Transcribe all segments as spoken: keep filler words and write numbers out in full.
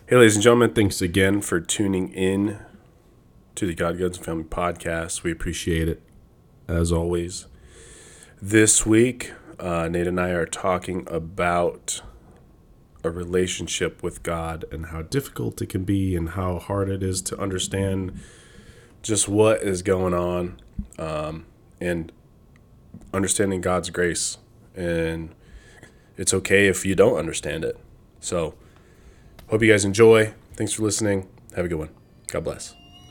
Hey, ladies and gentlemen, thanks again for tuning in to the God, Guns, and Family podcast. We appreciate it, as always. This week, uh, Nate and I are talking about a relationship with God and how difficult it can be and how hard it is to understand just what is going on um, and understanding God's grace. And it's okay if you don't understand it. So, hope you guys enjoy. Thanks for listening. Have a good one. God bless.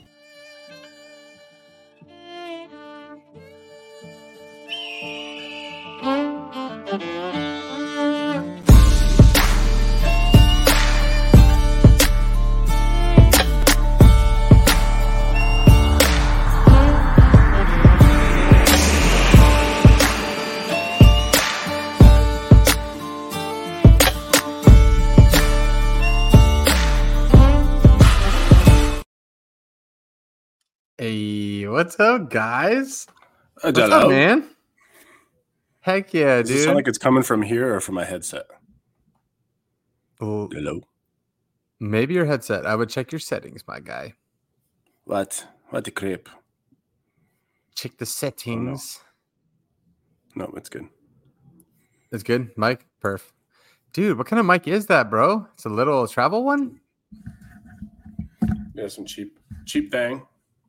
Hey, what's up, guys? Uh, What's up, man? Heck yeah, Does dude. it sound like it's coming from here or from my headset? Oh, Hello? maybe your headset. I would check your settings, my guy. What? What the creep? Check the settings. No, it's good. It's good, Mike. Perf. Dude, what kind of mic is that, bro? It's a little travel one? Yeah, some cheap, cheap thing.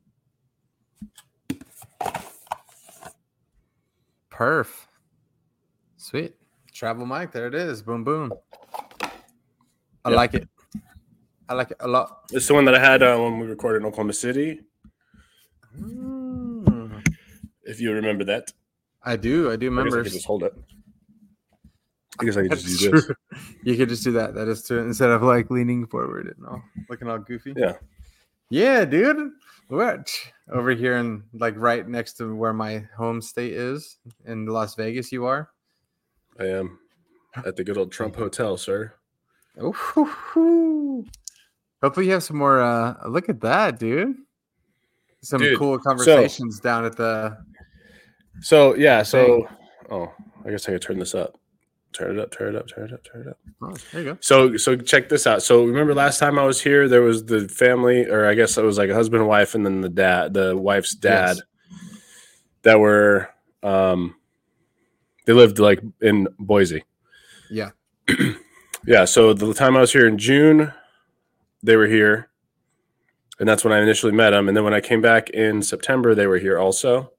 Perf. Sweet. Travel mic. There it is. Boom, boom. I Yeah. like it. I like it a lot. It's the one that I had uh, when we recorded in Oklahoma City, Mm. if you remember that. I do. I do I guess I remember. could just hold it. I guess I could just That's do true. this. You could just do that. That is true. Instead of like leaning forward and all looking all goofy. Yeah. Yeah, dude. What? Over here in like right next to where my home state is in Las Vegas, you are? I am at the good old Trump Hotel, sir. Oh, hopefully you have some more. Uh, look at that, dude. Some Dude, cool conversations so, down at the. So, yeah. So, oh, I guess I could turn this up. Turn it up, turn it up, turn it up, turn it up. Oh, there you go. So, so check this out. So, remember last time I was here, there was the family, or I guess it was like a husband and wife, and then the dad, the wife's dad, yes. that were, um, they lived like in Boise. Yeah. Yeah. So the time I was here in June, they were here, and that's when I initially met them. And then when I came back in September, they were here also.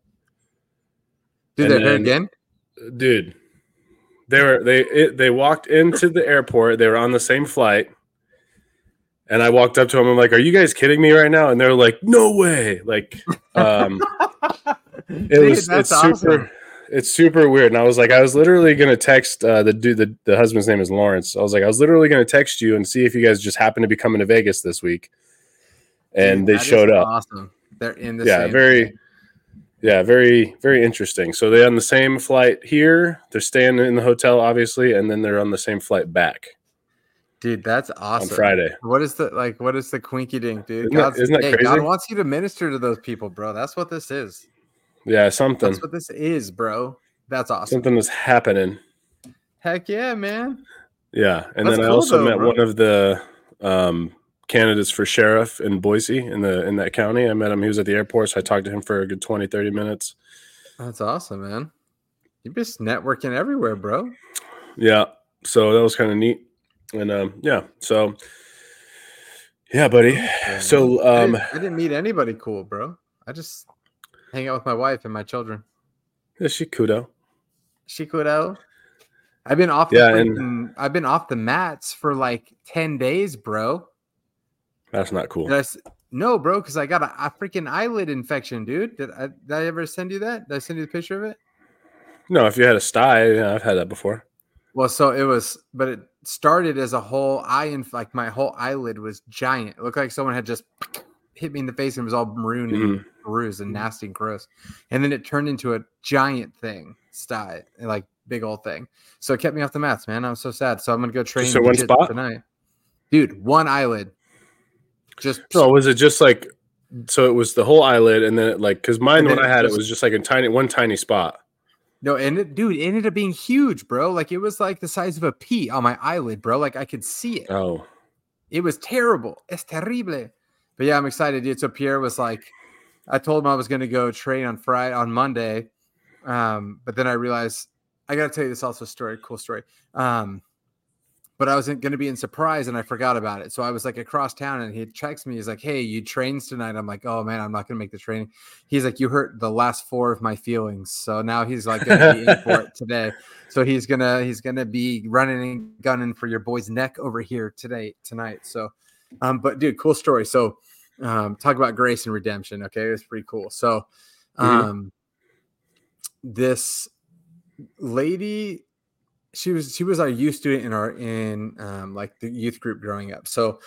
Dude, they're here again, dude. They were they it, they walked into the airport. They were on the same flight, and I walked up to them. I'm like, "Are you guys kidding me right now?" And they're like, "No way!" Like, um, it Dude, was it's awesome. super it's super weird. And I was like, I was literally gonna text uh, the dude. The, the husband's name is Lawrence. I was like, I was literally gonna text you and see if you guys just happen to be coming to Vegas this week. And Dude, they showed up. Awesome. They're in the yeah, same very. thing. Yeah, very, very interesting. So they're on the same flight here. They're staying in the hotel, obviously, and then they're on the same flight back. Dude, that's awesome. On Friday. What is the like? What is the quinky dink, dude? Isn't that, isn't that hey, crazy? God wants you to minister to those people, bro. That's what this is. Yeah, something. That's what this is, bro. That's awesome. Something is happening. Heck yeah, man. Yeah, and that's then I cool, also though, met bro. one of the um, candidates for sheriff in Boise in the in that county. I met him. He was at the airport, so I talked to him for a good twenty, thirty minutes. That's awesome, man. You're just networking everywhere, bro. Yeah. So that was kind of neat. And um, yeah, so yeah, buddy. Okay. So um, I didn't, I didn't meet anybody cool, bro. I just hang out with my wife and my children. Yeah, she kudo. She kudo. I've been off. Yeah, the and freaking, I've been off the mats for like ten days, bro. That's not cool. I, no, bro, because I got a, a freaking eyelid infection, dude. Did I, did I ever send you that? Did I send you the picture of it? No, if you had a sty, yeah, I've had that before. Well, so it was, but it started as a whole eye, and like my whole eyelid was giant. It looked like someone had just hit me in the face and it was all maroon and mm. bruised and nasty and gross. And then it turned into a giant thing, sty, like big old thing. So it kept me off the mats, man. I was so sad. So I'm gonna go train so one spot tonight, dude. One eyelid. Just no, was it just like so? It was the whole eyelid, and then it like because mine when I had it, it was just like a tiny one tiny spot. No, and it, dude, it ended up being huge, bro. Like it was like the size of a pea on my eyelid, bro. Like I could see it. Oh, it was terrible. Es terrible. But yeah, I'm excited, dude. So Pierre was like, I told him I was going to go train on Friday, on Monday. Um, but then I realized I got to tell you this also story, cool story. Um, but I wasn't going to be in Surprise and I forgot about it. So I was like across town and he texts me. He's like, hey, you trains tonight. I'm like, oh man, I'm not going to make the training. He's like, you hurt the last four of my feelings. So now he's like going to be in for it today. So he's going to, he's going to be running and gunning for your boy's neck over here today, tonight. So, um, but dude, cool story. So, um, talk about grace and redemption. Okay. It was pretty cool. So, um, mm-hmm. this lady, she was she was our youth student in our in um like the youth group growing up. So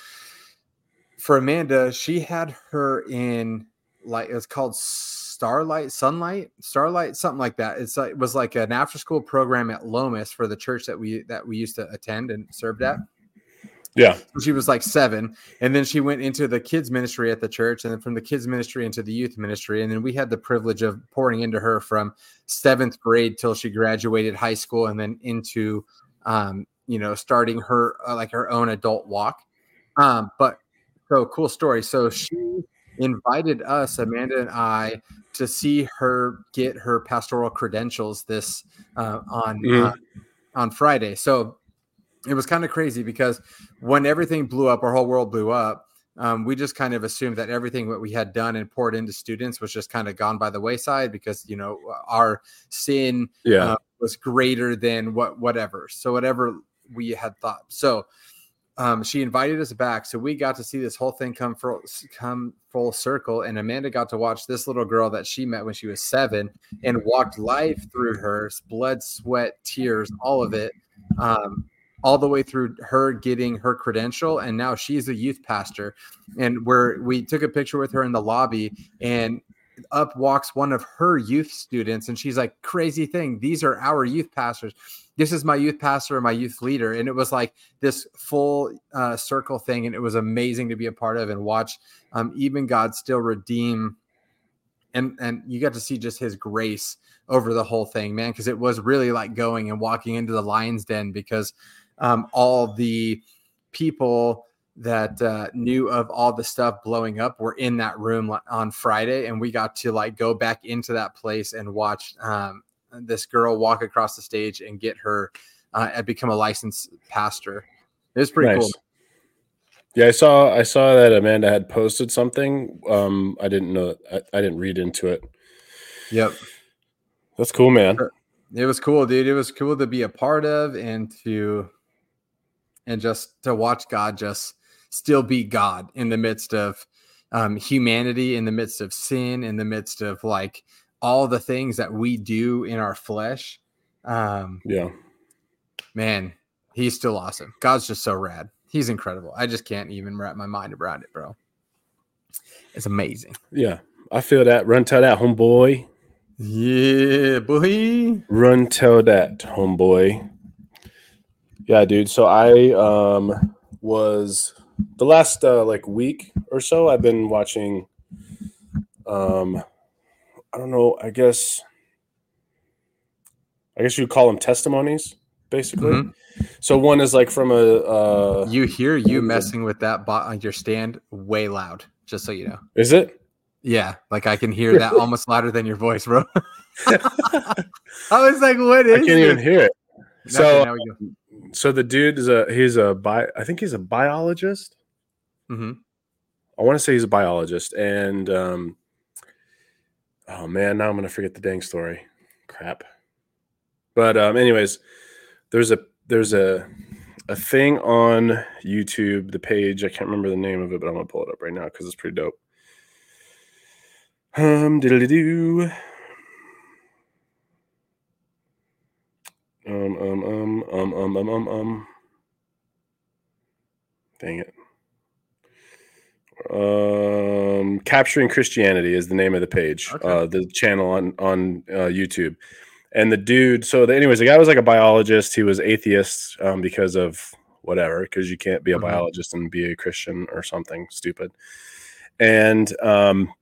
for Amanda, she had her in like it's called Starlight Sunlight Starlight something like that. It's like, it was like an after school program at Lomas for the church that we that we used to attend and served at. Yeah. So she was like seven. And then she went into the kids ministry at the church, and then from the kids ministry into the youth ministry. And then we had the privilege of pouring into her from seventh grade till she graduated high school, and then into, um, you know, starting her uh, like her own adult walk. Um, but so cool story. So she invited us, Amanda and I, to see her get her pastoral credentials this uh, on, mm. uh, on Friday. So it was kind of crazy because when everything blew up, our whole world blew up. Um, we just kind of assumed that everything that we had done and poured into students was just kind of gone by the wayside because, you know, our sin yeah. uh, was greater than what, whatever. So whatever we had thought. So um, she invited us back. So we got to see this whole thing come full, come full circle. And Amanda got to watch this little girl that she met when she was seven and walked life through her blood, sweat, tears, all of it. Um, all the way through her getting her credential. And now she's a youth pastor. And where we took a picture with her in the lobby, and up walks one of her youth students. And she's like, crazy thing. These are our youth pastors. This is my youth pastor and my youth leader. And it was like this full uh, circle thing. And it was amazing to be a part of and watch um, even God still redeem. And, and you got to see just his grace over the whole thing, man. Cause it was really like going and walking into the lion's den, because Um, all the people that uh, knew of all the stuff blowing up were in that room on Friday. And we got to like go back into that place and watch um, this girl walk across the stage and get her uh, and become a licensed pastor. It was pretty nice. Cool. Yeah, I saw I saw that Amanda had posted something. Um, I didn't know. I, I didn't read into it. Yep. That's cool, man. It was cool, dude. It was cool to be a part of and to and just to watch God just still be God in the midst of um, humanity, in the midst of sin, in the midst of like all the things that we do in our flesh. Um, yeah, man, he's still awesome. God's just so rad. He's incredible. I just can't even wrap my mind around it, bro. It's amazing. Yeah, I feel that. Run tell that, homeboy. Yeah, boy. Run tell that, homeboy. Yeah, dude. So I um, was the last uh, like week or so, I've been watching, um, I don't know, I guess, I guess you'd call them testimonies, basically. Mm-hmm. So one is like from a. Uh, you hear you messing with that bot on your stand way loud, just so you know. Is it? Yeah, like I can hear that almost louder than your voice, bro. I was like, what is I can't this? even hear it. So, now we go. So the dude is a he's a bi I think he's a biologist. Mm-hmm. I want to say he's a biologist, and um, oh man, now I'm gonna forget the dang story. Crap. But um, anyways, there's a there's a a thing on YouTube, the page. I can't remember the name of it, but I'm gonna pull it up right now because it's pretty dope. Um, diddly doo. Um, um, um, um, um, um, um, um. Dang it. Um, Capturing Christianity is the name of the page, okay. uh, the channel on, on uh, YouTube. And the dude, so the, anyways, the guy was like a biologist. He was atheist um, because of whatever, because you can't be a mm-hmm. biologist and be a Christian or something stupid. And um,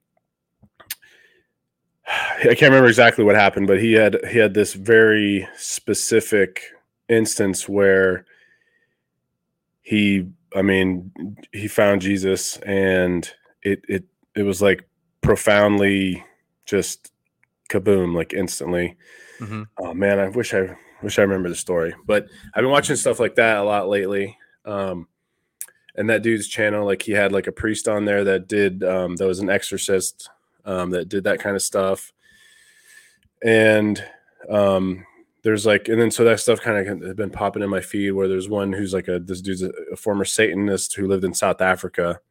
I can't remember exactly what happened, but he had he had this very specific instance where he I mean, he found Jesus, and it it it was like profoundly just kaboom, like instantly. Mm-hmm. Oh man, I wish I wish I remember the story. But I've been watching stuff like that a lot lately. Um, and that dude's channel, like he had like a priest on there that did um, that was an exorcist um, that did that kind of stuff. And um, there's like, and then so that stuff kind of had been popping in my feed where there's one who's like a this dude's a, a former Satanist who lived in South Africa,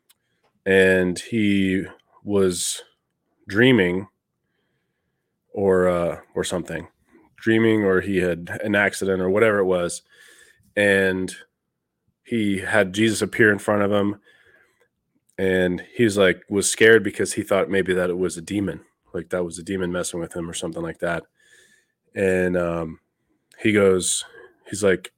and he was dreaming or uh, or something, dreaming, or he had an accident or whatever it was, and he had Jesus appear in front of him, and he's like was scared because he thought maybe that it was a demon, like that was a demon messing with him or something like that. And um, he goes, he's like,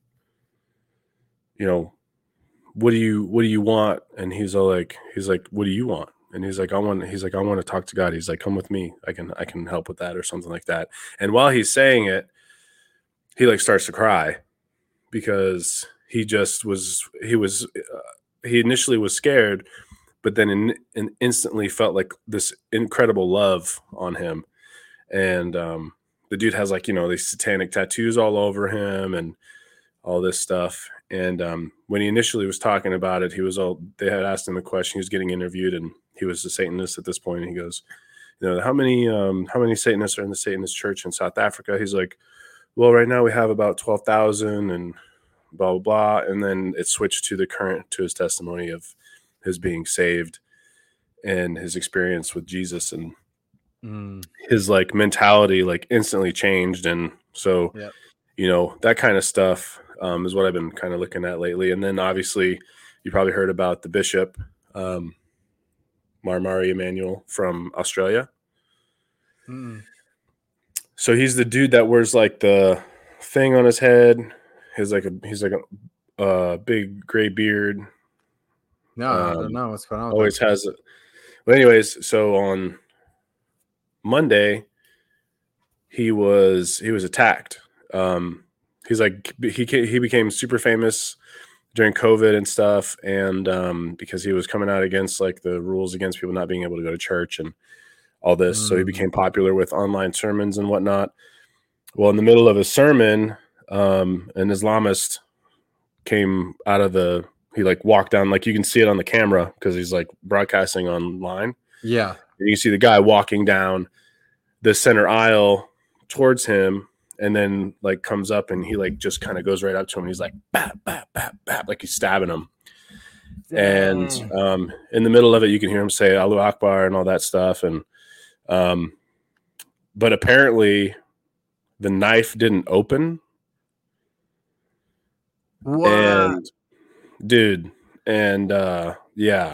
you know, what do you what do you want? And he's all like, he's like, what do you want? And he's like, I want, he's like, I want to talk to God. He's like, come with me. I can, I can help with that or something like that. And while he's saying it, he like starts to cry because he just was, he was, uh, he initially was scared, but then in, in instantly felt like this incredible love on him. And um, the dude has like, you know, these satanic tattoos all over him and all this stuff. And um, when he initially was talking about it, he was all, they had asked him a question. He was getting interviewed, and he was a Satanist at this point. And he goes, you know, how many, um, how many Satanists are in the Satanist church in South Africa? He's like, well, right now we have about twelve thousand and blah, blah, blah. And then it switched to the current, to his testimony of his being saved and his experience with Jesus, and mm. his like mentality like instantly changed. And so, yep. you know, that kind of stuff um, is what I've been kind of looking at lately. And then obviously you probably heard about the bishop, um, Marmari Emmanuel from Australia. Mm. So he's the dude that wears like the thing on his head. He's like a, he's like a uh, big gray beard. No, um, I don't know what's going on. Always that. has it. Well, anyways, so on Monday, he was he was attacked. Um, he's like he he became super famous during COVID and stuff, and um, because he was coming out against like the rules against people not being able to go to church and all this, mm. so he became popular with online sermons and whatnot. Well, in the middle of a sermon, um, an Islamist came out of the. He like walked down, like you can see it on the camera because he's like broadcasting online. Yeah. And you see the guy walking down the center aisle towards him, and then like comes up and he like just kind of goes right up to him. And he's like, bap, bap, bap, bap, like he's stabbing him. Dang. And um, in the middle of it, you can hear him say Allahu Akbar and all that stuff. And um, but apparently the knife didn't open. What? And dude, and uh, yeah.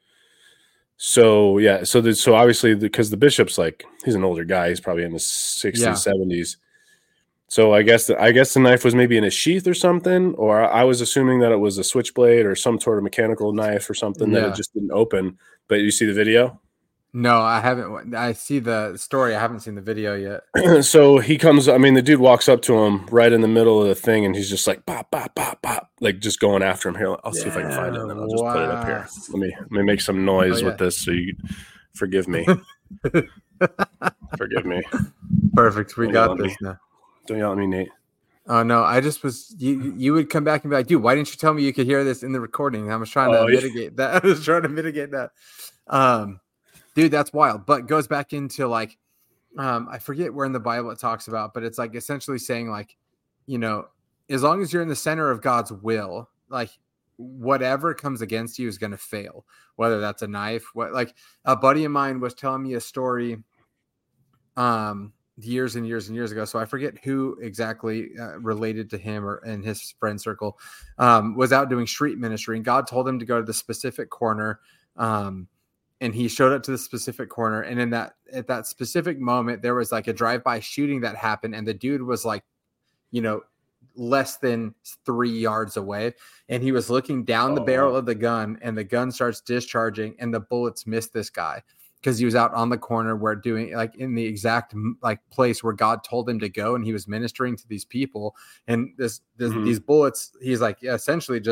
So yeah, so the, so obviously because the, the bishop's like he's an older guy, he's probably in his sixties, yeah. seventies. So I guess the, I guess the knife was maybe in a sheath or something, or I was assuming that it was a switchblade or some sort of mechanical knife or something yeah. that it just didn't open. But you see the video? No, I haven't. I see the story. I haven't seen the video yet. So he comes, I mean, the dude walks up to him right in the middle of the thing, and he's just like, pop, pop, pop, pop, like just going after him. Here, I'll see yeah, if I can find it, and then I'll just wow. put it up here. Let me let me make some noise oh, yeah. with this so you forgive me. Forgive me. Perfect. We Don't got this me. now. Don't yell at me, Nate. Oh, no, I just was, you you would come back and be like, dude, why didn't you tell me you could hear this in the recording? I was trying to oh, mitigate yeah. that. I was trying to mitigate that. Um, Dude, that's wild. But goes back into like, um, I forget where in the Bible it talks about, but it's like essentially saying like, you know, as long as you're in the center of God's will, like whatever comes against you is going to fail, whether that's a knife. What like a buddy of mine was telling me a story um, years and years and years ago. So I forget who exactly uh, related to him or in his friend circle um, was out doing street ministry, and God told him to go to the specific corner. Um, And he showed up to the specific corner. And in that, at that specific moment, there was like a drive-by shooting that happened. And the dude was like, you know, less than three yards away. And he was looking down oh, the barrel wow. of the gun, and the gun starts discharging, and the bullets missed this guy because he was out on the corner where doing like in the exact like place where God told him to go. And he was ministering to these people. And this, this mm-hmm. these bullets, he's like essentially just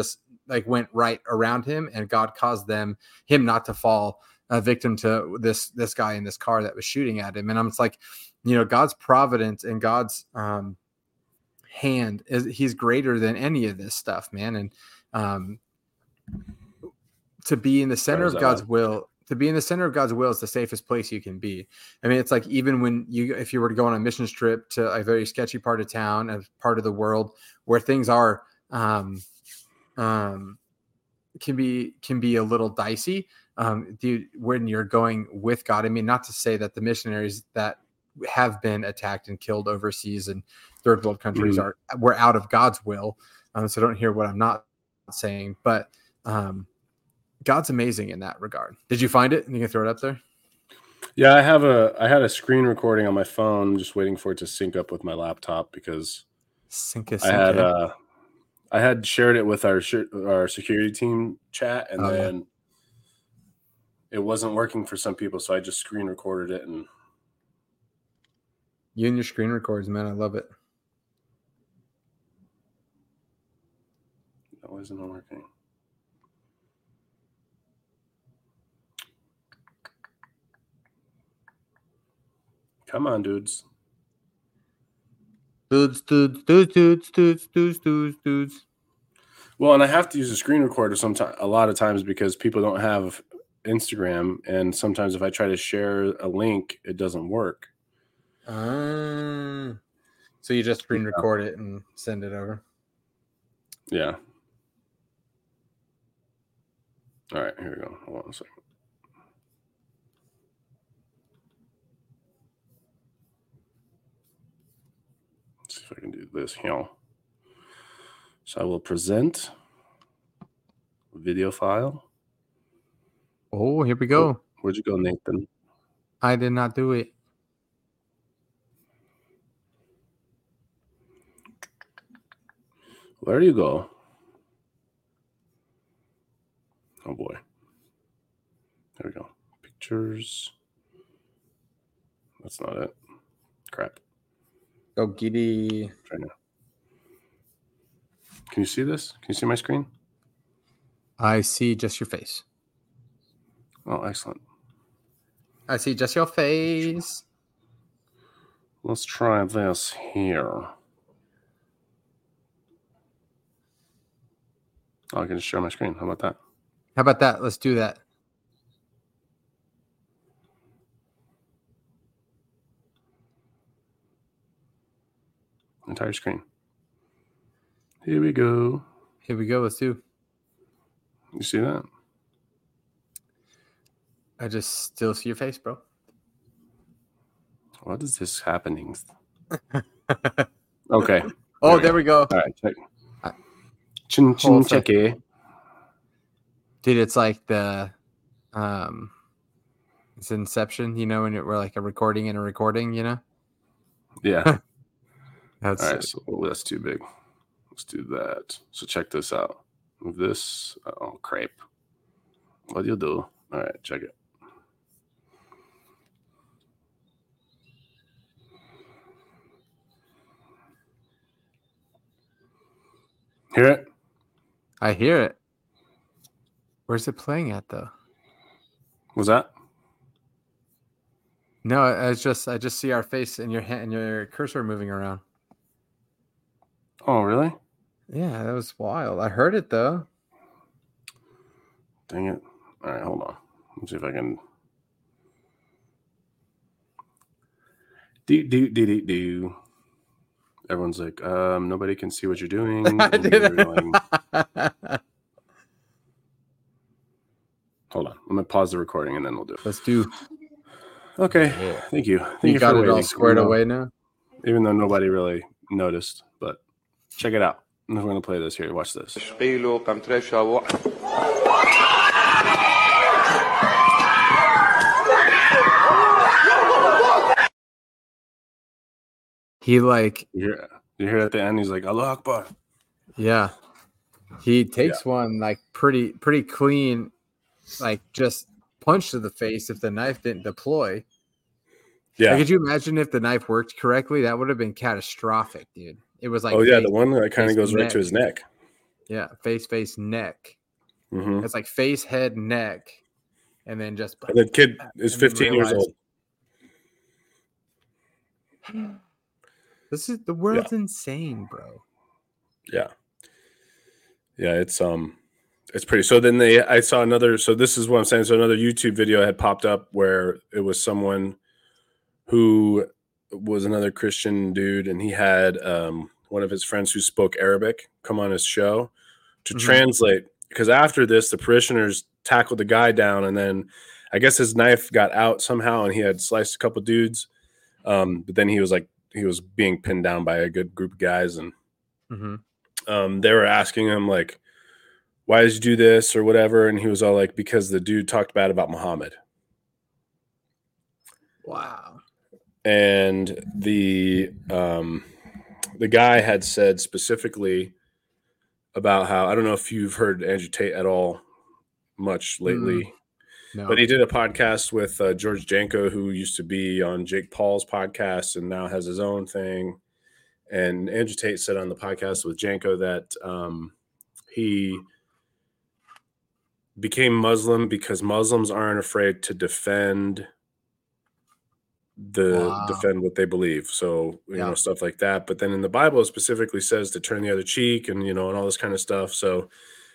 like went right around him, and God caused them him not to fall a victim to this this guy in this car that was shooting at him. And I'm just like, you know, God's providence and God's um, hand is he's greater than any of this stuff, man. And um, to be in the center of God's will, to be in the center of God's will is the safest place you can be. I mean, it's like even when you, if you were to go on a mission trip to a very sketchy part of town, a part of the world where things are, um, um, can be, can be a little dicey. Um, dude, when you're going with God, I mean, not to say that the missionaries that have been attacked and killed overseas in third world countries mm-hmm. are, were out of God's will. Um, so don't hear what I'm not saying, but, um, God's amazing in that regard. Did you find it? You can throw it up there. Yeah, I have a. I had a screen recording on my phone, just waiting for it to sync up with my laptop because sync a, I had. Uh, I had shared it with our our security team chat, and oh, then yeah. it wasn't working for some people, so I just screen recorded it. And you and your screen records, man, I love it. That wasn't working. Come on, dudes. Dudes, dudes, dudes, dudes, dudes, dudes, dudes, dudes. Well, and I have to use a screen recorder sometimes, a lot of times, because people don't have Instagram, and sometimes if I try to share a link, it doesn't work. Uh, so you just screen record it and send it over. Yeah. All right, here we go. Hold on a second. See if I can do this here. So I will present video file. Oh, here we go. Oh, where'd you go, Nathan? I did not do it. Where do you go? Oh boy. There we go. Pictures. That's not it. Crap. Go giddy. Try now. Can you see this? Can you see my screen? I see just your face. Oh, excellent. I see just your face. Let's try this here. Oh, I can just share my screen. How about that? How about that? Let's do that. Entire screen. Here we go. Here we go. Let's do. You see that? I just still see your face, bro. What is this happening? Okay. Oh, there, there we go. All right. Check. Chin chin check it. Dude, it's like the um it's Inception, you know, when we're like a recording and a recording, you know? Yeah. That's all right, so oh, that's too big. Let's do that. So check this out. Move this. Oh, crap. What do you do? All right, check it. Hear it? I hear it. Where's it playing at, though? Was that? No, I just I just see our face and your hand and your cursor moving around. Oh, really? Yeah, that was wild. I heard it though. Dang it. All right, hold on. Let's see if I can. Do, do, do, do, do. Everyone's like, um, nobody can see what you're doing. I did it. Hold on. I'm going to pause the recording and then we'll do it. Let's do. Okay. Yeah. Thank you. Thank you, you got for it waiting. all squared even away though, now? Even though nobody really noticed, but check it out. I'm going to play this here. Watch this. He like you hear, you hear at the end, he's like, Allah Akbar. Yeah. He takes yeah. one like pretty pretty clean, like just punch to the face if the knife didn't deploy. Yeah. Like, could you imagine if the knife worked correctly? That would have been catastrophic, dude. It was like, oh yeah, the one that kind of goes right neck. to his neck. Yeah, face, face, neck. Mm-hmm. It's like face, head, neck, and then just. And the kid is and then fifteen years realize- old. This is the world's insane, bro. Yeah. Yeah, it's um it's pretty. So then they I saw another so this is what I'm saying. So another YouTube video had popped up where it was someone who was another Christian dude, and he had um one of his friends who spoke Arabic come on his show to Mhm. translate, because after this the parishioners tackled the guy down, and then I guess his knife got out somehow and he had sliced a couple dudes. Um, but then he was like he was being pinned down by a good group of guys, and Mhm. um, they were asking him like, why did you do this or whatever? And he was all like, because the dude talked bad about Muhammad. Wow. And the um, the guy had said specifically about how, I don't know if you've heard Andrew Tate at all much lately, Mm, no. but he did a podcast with uh, George Janko, who used to be on Jake Paul's podcast and now has his own thing. And Andrew Tate said on the podcast with Janko that um, he became Muslim because Muslims aren't afraid to defend the Wow. defend what they believe. So, you Yeah. know, stuff like that. But then in the Bible, it specifically says to turn the other cheek and, you know, and all this kind of stuff. So,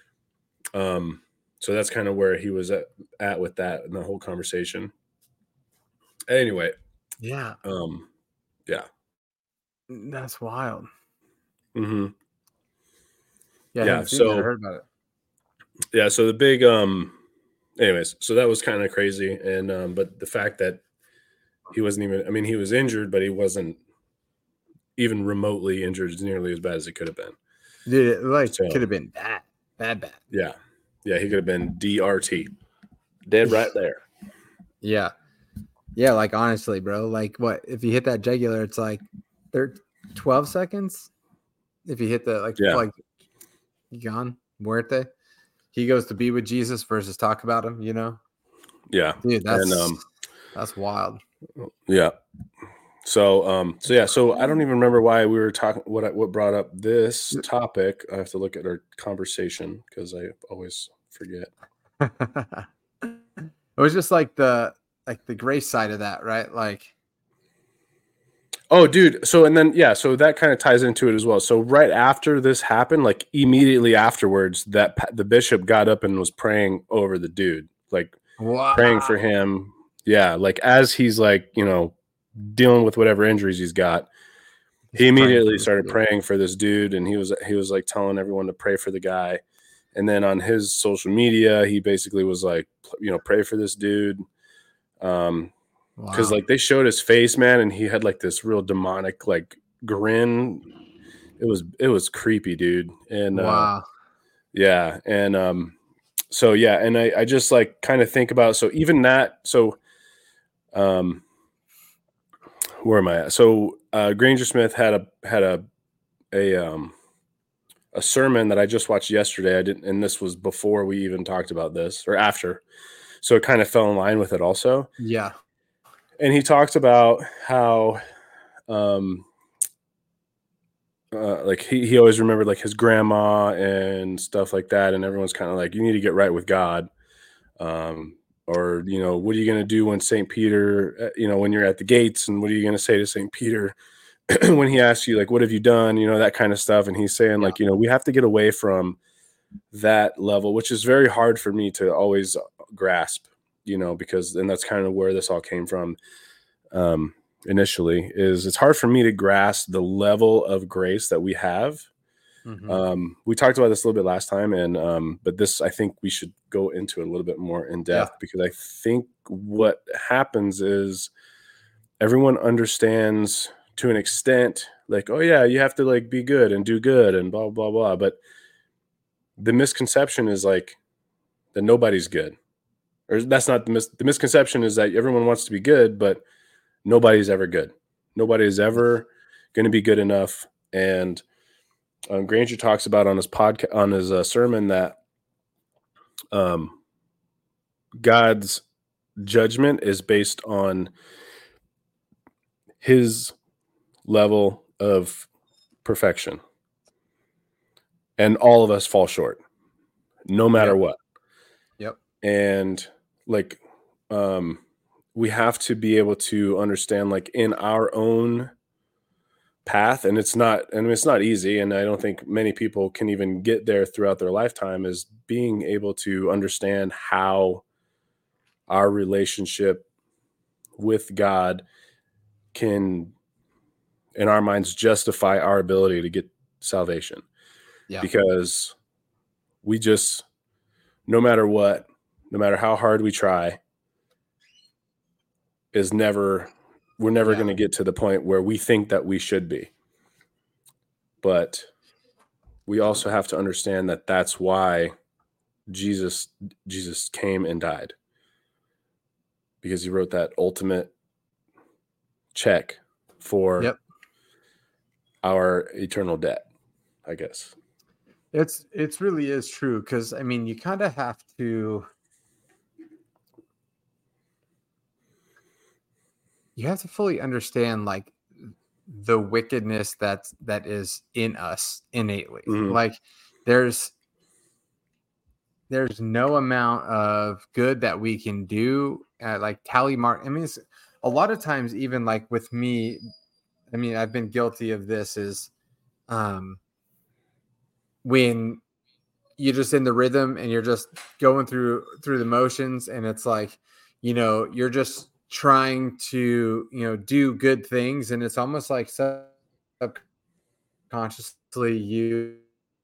um, so that's kind of where he was at, at with that in the whole conversation. Anyway, Yeah. um, yeah. That's wild. Mm-hmm. Yeah, I Yeah, haven't seen that so- or heard about it. Yeah, so the big um anyways, so that was kind of crazy. And um but the fact that he wasn't even I mean he was injured, but he wasn't even remotely injured as nearly as bad as it could have been. Dude, it like So- could have been bad. Bad, bad. Yeah. Yeah, he could have been D R T. Dead right there. Yeah. Yeah, like honestly, bro. Like what if you hit that jugular, it's like thir- twelve seconds. If you hit the like Yeah. like gone, muerte. He goes to be with Jesus versus talk about him, you know? Yeah. Dude, that's And um that's wild. yeah. So um so yeah, so I don't even remember why we were talking what I, what brought up this topic. I have to look at our conversation because I always forget. It was just like the like the grace side of that, right? Like Oh, dude. So, and then, yeah, so that kind of ties into it as well. So, right after this happened, like immediately afterwards, that pa- the bishop got up and was praying over the dude, like wow. praying for him. Yeah. Like as he's like, you know, dealing with whatever injuries he's got, he immediately started praying for this dude. And he was, he was like telling everyone to pray for the guy. And then on his social media, he basically was like, you know, pray for this dude. Um, Because Wow. like they showed his face, man, and he had like this real demonic like grin. It was it was creepy, dude. And uh, wow. yeah, and um, so yeah, and I I just like kind of think about so even that so um, where am I at? So uh, Granger Smith had a had a a um a sermon that I just watched yesterday. I didn't, and this was before we even talked about this or after, so it kind of fell in line with it also. Yeah. And he talked about how, um, uh, like he, he always remembered like his grandma and stuff like that. And everyone's kind of like, you need to get right with God. Um, or, you know, what are you going to do when Saint Peter, uh, you know, when you're at the gates, and what are you going to say to Saint Peter when he asks you, like, what have you done? You know, that kind of stuff. And he's saying like, you know, we have to get away from that level, which is very hard for me to always grasp, you know, because, and that's kind of where this all came from. Um, initially is it's hard for me to grasp the level of grace that we have. Mhm. Um, we talked about this a little bit last time, and um, but this I think we should go into it a little bit more in depth, Yeah. because I think what happens is everyone understands to an extent, like, oh yeah, you have to like be good and do good and blah blah blah, but the misconception is like that nobody's good, or that's not the mis- the misconception is that everyone wants to be good, but nobody's ever good. Nobody is ever going to be good enough. And um, Granger talks about on his podcast, on his uh, sermon, that um, God's judgment is based on his level of perfection. and all of us fall short, no matter Yep. what. Yep. And like, um, we have to be able to understand, like, in our own path, and it's not, and it's not easy, and I don't think many people can even get there throughout their lifetime, is being able to understand how our relationship with God can, in our minds, justify our ability to get salvation. Yeah. Because we just, no matter what, no matter how hard we try, is never, we're never Yeah. going to get to the point where we think that we should be. But we also have to understand that that's why Jesus Jesus came and died, because he wrote that ultimate check for Yep. our eternal debt, I guess. It's it's really is true, because I mean you kind of have to you have to fully understand like the wickedness that's that is in us innately. Mm-hmm. Like there's there's no amount of good that we can do uh, like tally mark. I mean, it's, a lot of times, even like with me, I mean, I've been guilty of this is um, when you're just in the rhythm and you're just going through through the motions, and it's like, you know, you're just trying to, you know, do good things, and it's almost like subconsciously you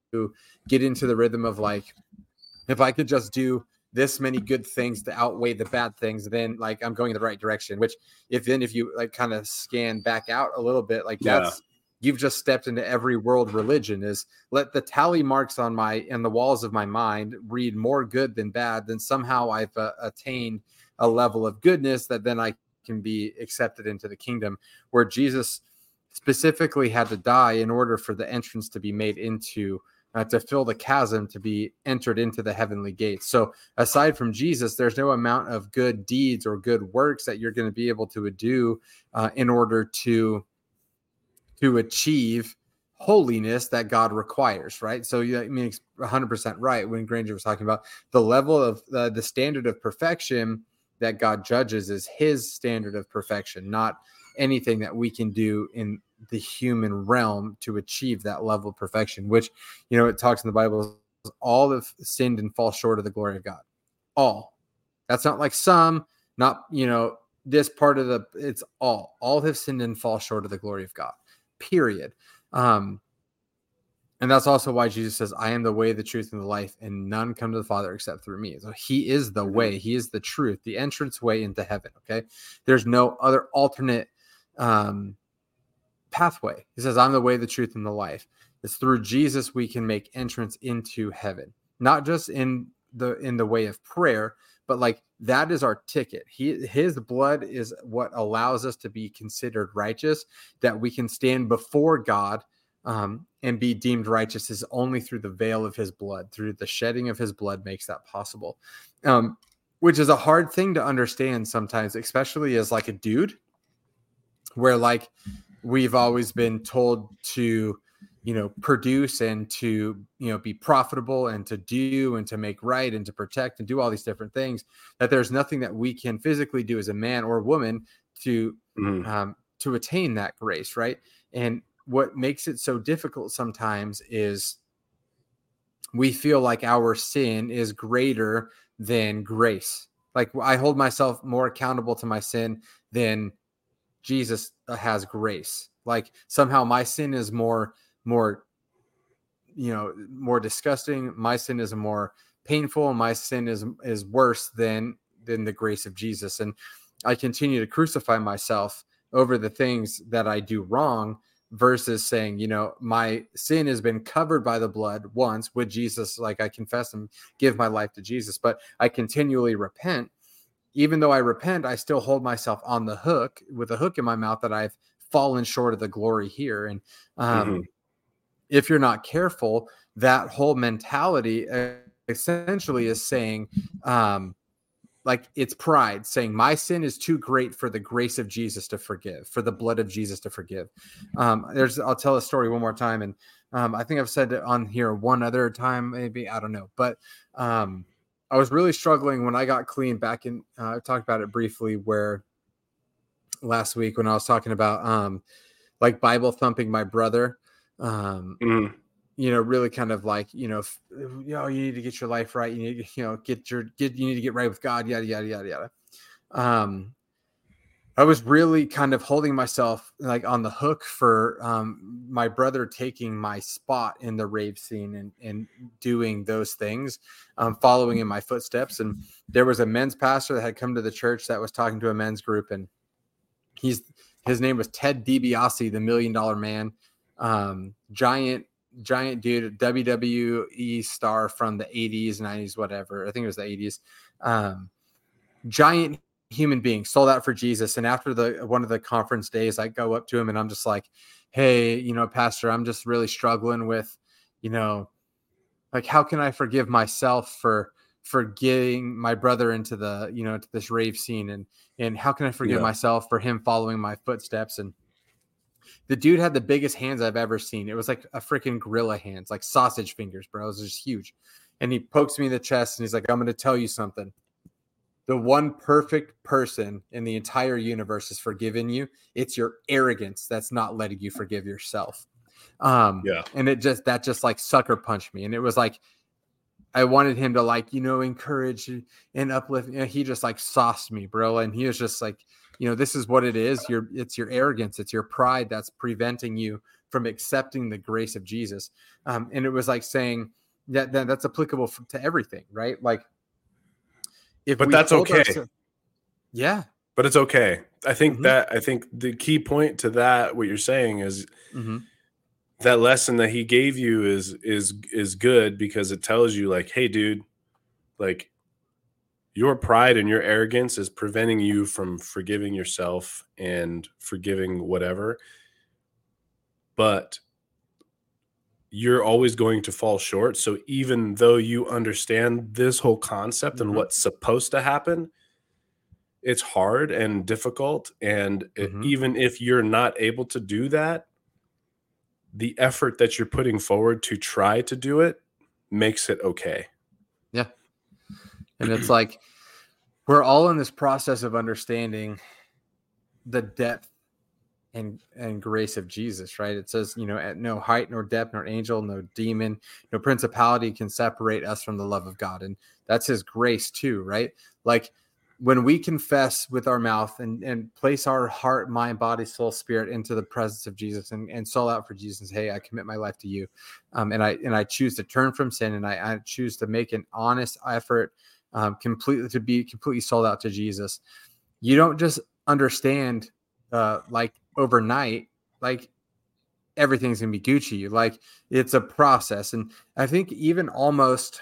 get into the rhythm of like, if I could just do this many good things to outweigh the bad things, then like I'm going in the right direction. Which if then if you like kind of scan back out a little bit, like Yeah. that's you've just stepped into every world religion, is let the tally marks on my and the walls of my mind read more good than bad, then somehow I've uh, attained a level of goodness that then I can be accepted into the kingdom, where Jesus specifically had to die in order for the entrance to be made into uh, to fill the chasm, to be entered into the heavenly gates. So aside from Jesus, there's no amount of good deeds or good works that you're going to be able to do uh, in order to to achieve holiness that God requires, right? So you, I mean, it's one hundred percent right when Granger was talking about the level of uh, the standard of perfection that God judges is his standard of perfection, not anything that we can do in the human realm to achieve that level of perfection, which, you know, it talks in the Bible, all have sinned and fall short of the glory of God. All. That's not like some, not, you know, this part of the, it's all. All have sinned and fall short of the glory of God, period. Um, and that's also why Jesus says, I am the way, the truth, and the life, and none come to the Father except through me. So he is the way, he is the truth, the entrance way into heaven. Okay. There's no other alternate um, pathway. He says, I'm the way, the truth, and the life. It's through Jesus we can make entrance into heaven, not just in the in the way of prayer, but like that is our ticket. He his blood is what allows us to be considered righteous, that we can stand before God um, and be deemed righteous is only through the veil of his blood, through the shedding of his blood makes that possible. Um, which is a hard thing to understand sometimes, especially as like a dude, where like we've always been told to, you know, produce and to, you know, be profitable and to do and to make right and to protect and do all these different things, that there's nothing that we can physically do as a man or woman to Mm-hmm. um, to attain that grace, right? And what makes it so difficult sometimes is we feel like our sin is greater than grace. Like I hold myself more accountable to my sin than Jesus has grace. Like somehow my sin is more, more, you know, more disgusting. My sin is more painful. My sin is is worse than than the grace of Jesus. And I continue to crucify myself over the things that I do wrong versus saying, you know, my sin has been covered by the blood once with Jesus. Like I confess and give my life to Jesus, but I continually repent. Even though I repent, I still hold myself on the hook with a hook in my mouth that I've fallen short of the glory here. And um, Mm-hmm. if you're not careful, that whole mentality uh, essentially is saying, um, like it's pride saying my sin is too great for the grace of Jesus to forgive, for the blood of Jesus to forgive. Um, there's, I'll tell a story one more time. And Um, I think I've said it on here one other time, maybe, I don't know, but um, I was really struggling when I got clean back in. Uh, I talked about it briefly where last week when I was talking about um, like Bible thumping my brother. Um, Mm. you know, really kind of like, you know, f- you know, you need to get your life right. You need to, you know, get your, get, you need to get right with God, yada, yada, yada, yada. Um, I was really kind of holding myself like on the hook for um, my brother taking my spot in the rave scene and, and doing those things, um, following in my footsteps. And there was a men's pastor that had come to the church that was talking to a men's group, and he's, his name was Ted DiBiase, the Million Dollar Man, um, giant, giant dude, W W E star from the eighties, nineties, whatever. I think it was the eighties. Um, giant human being, sold out for Jesus. And after the one of the conference days, I go up to him and I'm just like, hey, you know, pastor, I'm just really struggling with, you know, like, how can I forgive myself for for getting my brother into the, you know, to this rave scene, and and how can I forgive Yeah. myself for him following my footsteps? And the dude had the biggest hands I've ever seen. It was like a freaking gorilla hands, like sausage fingers, bro. It was just huge. And he pokes me in the chest and he's like, I'm going to tell you something. The one perfect person in the entire universe has forgiven you. It's your arrogance that's not letting you forgive yourself. Um, Yeah. and it just, that just like sucker punched me. And it was like, I wanted him to like, you know, encourage and uplift. You know, he just like sauced me, bro. And he was just like, you know, this is what it is. Your, it's your arrogance. It's your pride that's preventing you from accepting the grace of Jesus. Um, and it was like saying that, that that's applicable for, to everything, right? Like if But we that's hold okay. ourselves, yeah. But it's okay. I think Mm-hmm. that I think the key point to that, what you're saying, is Mm-hmm. that lesson that he gave you is is is good, because it tells you like, hey, dude, like your pride and your arrogance is preventing you from forgiving yourself and forgiving whatever. But you're always going to fall short. So even though you understand this whole concept and Mm-hmm. what's supposed to happen, it's hard and difficult. And it, Mm-hmm. even if you're not able to do that, the effort that you're putting forward to try to do it makes it okay. Yeah. And it's like, we're all in this process of understanding the depth and and grace of Jesus, right? It says, you know, at no height nor depth nor angel, no demon, no principality can separate us from the love of God. And that's his grace too, right? Like when we confess with our mouth and, and place our heart, mind, body, soul, spirit into the presence of Jesus and, and soul out for Jesus, hey, I commit my life to you. Um, and I and I choose to turn from sin, and I, I choose to make an honest effort, um, completely to be completely sold out to Jesus. You don't just understand uh, like overnight, like everything's gonna be Gucci. Like it's a process. And I think even almost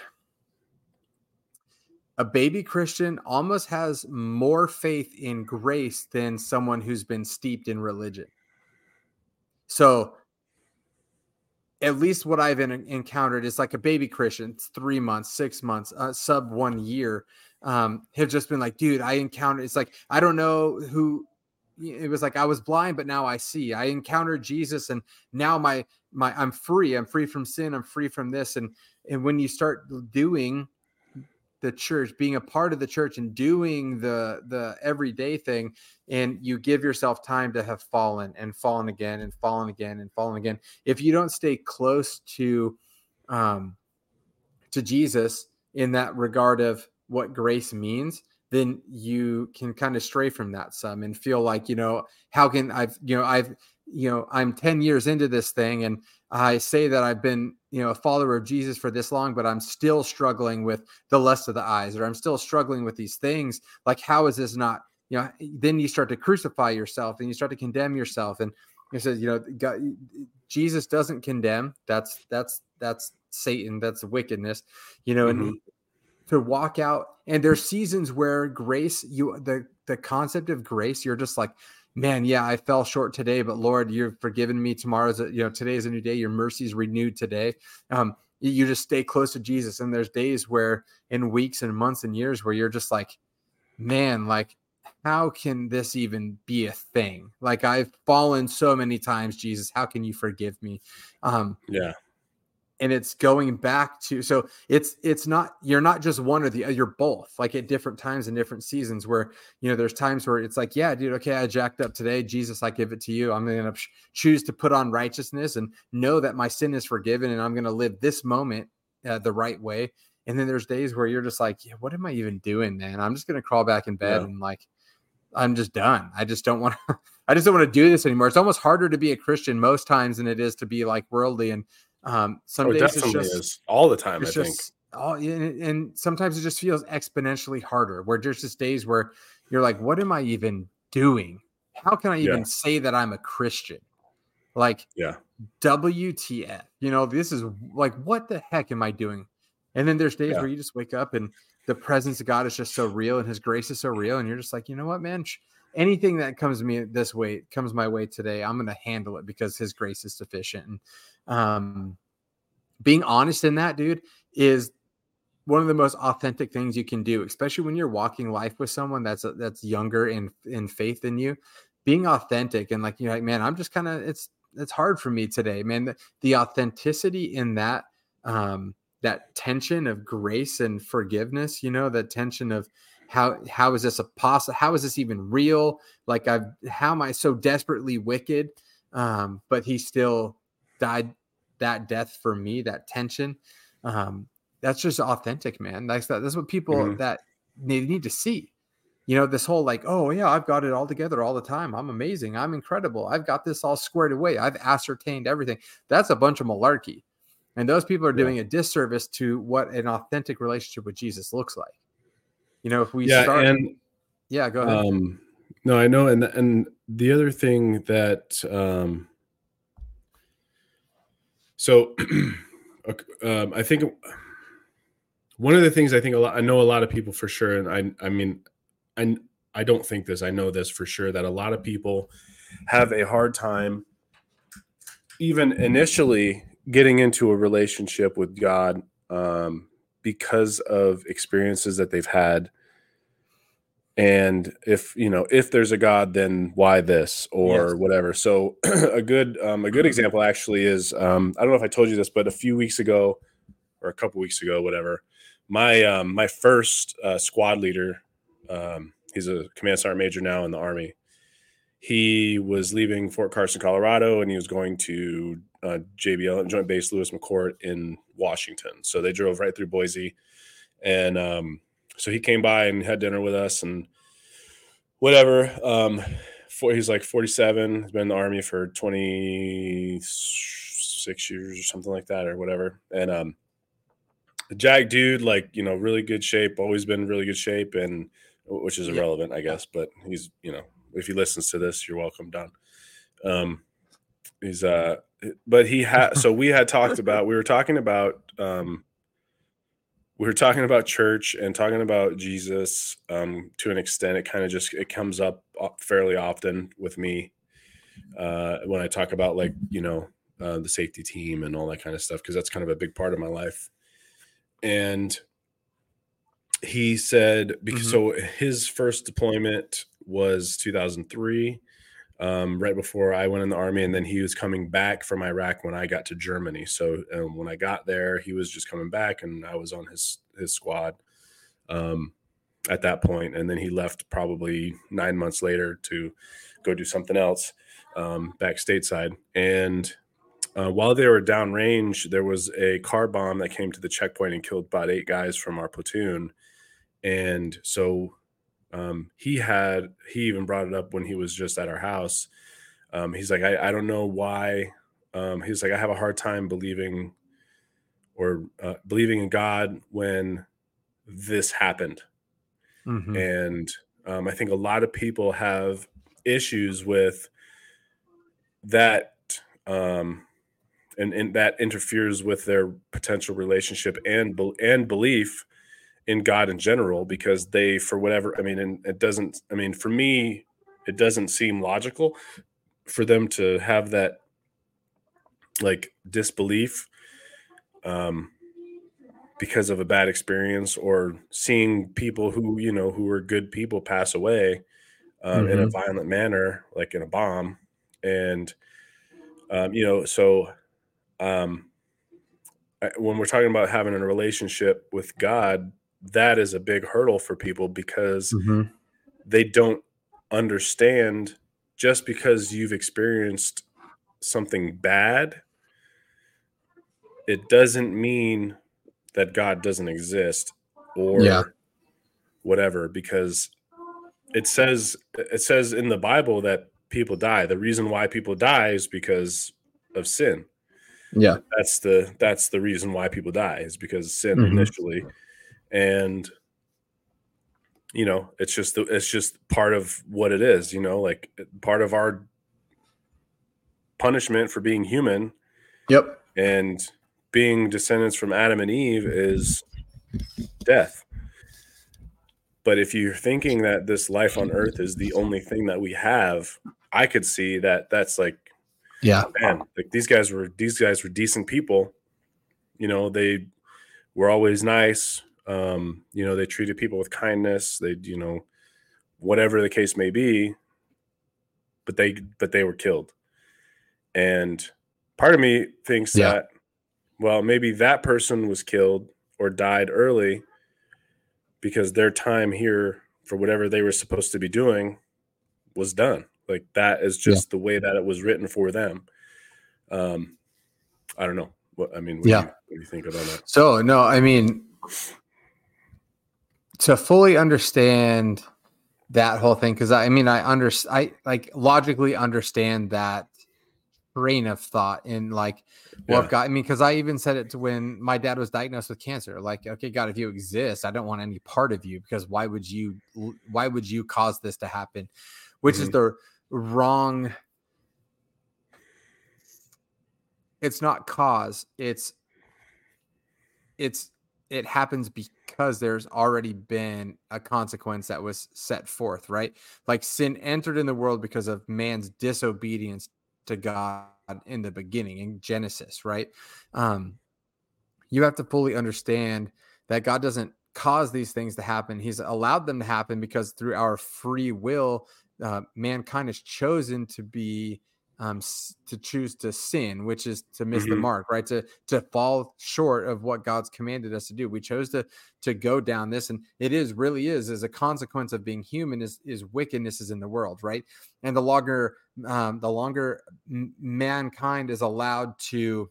a baby Christian almost has more faith in grace than someone who's been steeped in religion. So at least what I've in, encountered is like a baby Christian, it's three months, six months, uh, sub one year, um, have just been like, dude, I encountered, it's like, I don't know who, it was like, I was blind, but now I see. I encountered Jesus, and now my, my, I'm free. I'm free from sin. I'm free from this. And, and when you start doing the church, being a part of the church and doing the the everyday thing, and you give yourself time to have fallen and fallen again and fallen again and fallen again, if you don't stay close to um to Jesus in that regard of what grace means, then you can kind of stray from that some and feel like, you know, how can I've, you know, I've, you know, I'm ten years into this thing, and I say that I've been, you know, a follower of Jesus for this long, but I'm still struggling with the lust of the eyes, or I'm still struggling with these things. Like, how is this not, you know, then you start to crucify yourself and you start to condemn yourself. And it says, you know, God, Jesus doesn't condemn. That's, that's, that's Satan. That's wickedness, you know, and Mm-hmm. to walk out. And there's seasons where grace, you, the, the concept of grace, you're just like, man, yeah, I fell short today, but Lord, you've forgiven me. Tomorrow's, a, you know, today is a new day. Your mercy is renewed today. Um, you, you just stay close to Jesus. And there's days where, in weeks and months and years, where you're just like, man, like how can this even be a thing? Like, I've fallen so many times, Jesus, how can you forgive me? Um, Yeah. and it's going back to, so it's it's not, you're not just one or the other, you're both, like at different times and different seasons where, you know, there's times where it's like, yeah, dude, okay, I jacked up today, Jesus, I give it to you, I'm gonna choose to put on righteousness and know that my sin is forgiven, and I'm gonna live this moment uh, the right way. And then there's days where you're just like, yeah, what am I even doing, man? I'm just gonna crawl back in bed Yeah. and like, I'm just done. I just don't want to, I just don't want to do this anymore. It's almost harder to be a Christian most times than it is to be like worldly. And um, some Oh, it days it's definitely just, is. All the time, I it's think. just, oh, and, and sometimes it just feels exponentially harder, where there's just days where you're like, what am I even doing? How can I Yeah. even say that I'm a Christian? Like, Yeah. W T F, you know, this is like, what the heck am I doing? And then there's days Yeah. where you just wake up and the presence of God is just so real and his grace is so real. And you're just like, you know what, man, anything that comes to me this way, comes my way today, I'm going to handle it because his grace is sufficient. And um, being honest in that, dude, is one of the most authentic things you can do, especially when you're walking life with someone that's that's younger in in faith than you. Being authentic and like, you're like, man, I'm just kind of, it's it's hard for me today, man. The, the authenticity in that, um, that tension of grace and forgiveness, you know, the tension of how how is this a possible? How is this even real? Like, I've how am I so desperately wicked, um, but he still died that death for me? That tension. Um, that's just authentic, man. That's that. That's what people Mm-hmm. that they need to see. You know, this whole like, oh yeah, I've got it all together all the time. I'm amazing. I'm incredible. I've got this all squared away. I've ascertained everything. That's a bunch of malarkey. And those people are Yeah. doing a disservice to what an authentic relationship with Jesus looks like. You know, if we Yeah. start, And yeah, go ahead. um, no, I know. And and the other thing that um, so um, I think one of the things I think a lot, I know a lot of people for sure, and I I mean, I I don't think this, I know this for sure, that a lot of people have a hard time even initially getting into a relationship with God um, because of experiences that they've had. And if you know if there's a God, then why this Yes. or whatever. So a good um, a good example actually is um, I don't know if I told you this, but a few weeks ago or a couple weeks ago, whatever, my um, my first uh, squad leader, um, he's a command sergeant major now in the Army. He was leaving Fort Carson, Colorado, and he was going to uh, J B L, Joint Base Lewis McChord in Washington. So they drove right through Boise, and um, so he came by and had dinner with us and whatever. Um, for, he's like forty-seven. He's been in the Army for twenty-six years or something like that, or whatever. And um, the Jag dude, like, you know, really good shape, always been in really good shape, and which is Yeah. irrelevant, I guess. But he's, you know, if he listens to this, you're welcome, Don. Um, he's uh, but he had. So we had talked about. We were talking about. Um, we were talking about church and talking about Jesus um, to an extent. It kind of just it comes up fairly often with me uh, when I talk about, like, you know, uh, the safety team and all that kind of stuff, because that's kind of a big part of my life. And he said, because Mm-hmm. so his first deployment was two thousand three, um, right before I went in the Army, and then he was coming back from Iraq when I got to Germany. So um, when I got there, he was just coming back, and I was on his his squad um, at that point. And then he left probably nine months later to go do something else um, back stateside. And uh, while they were downrange, there was a car bomb that came to the checkpoint and killed about eight guys from our platoon. And so um, he had, he even brought it up when he was just at our house. Um, he's like, I, I don't know why. Um, he's like, I have a hard time believing or uh, believing in God when this happened. Mm-hmm. And um, I think a lot of people have issues with that. Um, and, and that interferes with their potential relationship and, and belief in God in general, because they, for whatever, I mean, and it doesn't, I mean, for me, it doesn't seem logical for them to have that like disbelief um, because of a bad experience or seeing people who, you know, who are good people pass away. um, in a Mm-hmm. violent manner, like in a bomb. And, um, you know, so um, I, when we're talking about having a relationship with God, that is a big hurdle for people because Mm-hmm. they don't understand just because you've experienced something bad, it doesn't mean that God doesn't exist Yeah. or whatever, because it says it says in the Bible that people die. The reason why people die is because of sin. Yeah. That's the that's the reason why people die is because of sin Mm-hmm. initially. And you know, it's just the, it's just part of what it is, you know, like part of our punishment for being human Yep. and being descendants from Adam and Eve is death. But if you're thinking that this life on earth is the only thing that we have, I could see that that's like, Yeah. man, like these guys were these guys were decent people. You know, they were always nice. Um, you know, they treated people with kindness. They, you know, whatever the case may be, but they but they were killed. And part of me thinks Yeah. that, well, maybe that person was killed or died early because their time here for whatever they were supposed to be doing was done. Like that is Yeah. just the way that it was written for them. Um, I don't know. What I mean, what do you Yeah. what do you think about that? So no, I mean, to fully understand that whole thing, because I mean, I under I like logically understand that train of thought and like, well, if Yeah. God, I mean, because I even said it to when my dad was diagnosed with cancer. Like, okay, God, if you exist, I don't want any part of you because why would you why would you cause this to happen? Which is Mhm. the wrong. It's not cause. It's it's it happens because there's already been a consequence that was set forth, right? Like sin entered in the world because of man's disobedience to God in the beginning in Genesis, right? Um, you have to fully understand that God doesn't cause these things to happen. He's allowed them to happen because through our free will, uh, mankind has chosen to be um, to choose to sin, which is to miss the Mhm. mark, right? To to fall short of what God's commanded us to do. We chose to to go down this, and it is really is as a consequence of being human is is wickedness is in the world, right? And the longer um, the longer m- mankind is allowed to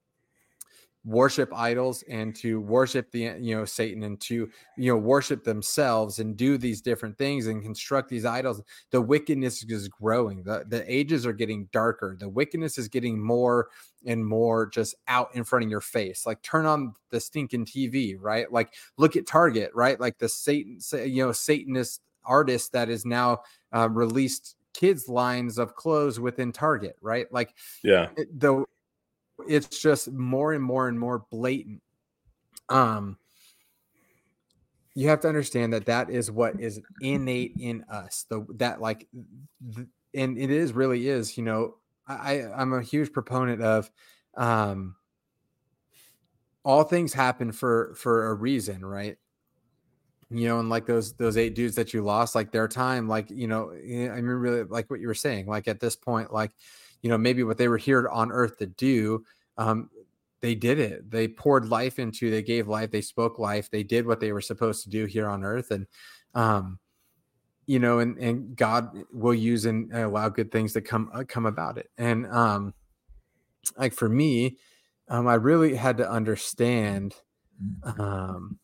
worship idols and to worship the you know Satan and to you know worship themselves and do these different things and construct these idols, the wickedness is growing, the the ages are getting darker, the wickedness is getting more and more just out in front of your face. Like turn on the stinking T V, right? Like look at Target, right? Like the Satan you know Satanist artist that is now uh, released kids lines of clothes within Target, right? Like Yeah. it, the it's just more and more and more blatant. Um, you have to understand that that is what is innate in us. The that like, th- and it is really is. You know, I I'm a huge proponent of, um, all things happen for for a reason, right? You know, and like those those eight dudes that you lost, like their time, like you know, I mean, really like what you were saying, like at this point, like you know, maybe what they were here on Earth to do, um, they did it. They poured life into, they gave life, they spoke life, they did what they were supposed to do here on Earth, and um, you know, and and God will use and allow good things to come uh, come about it, and um, like for me, um, I really had to understand um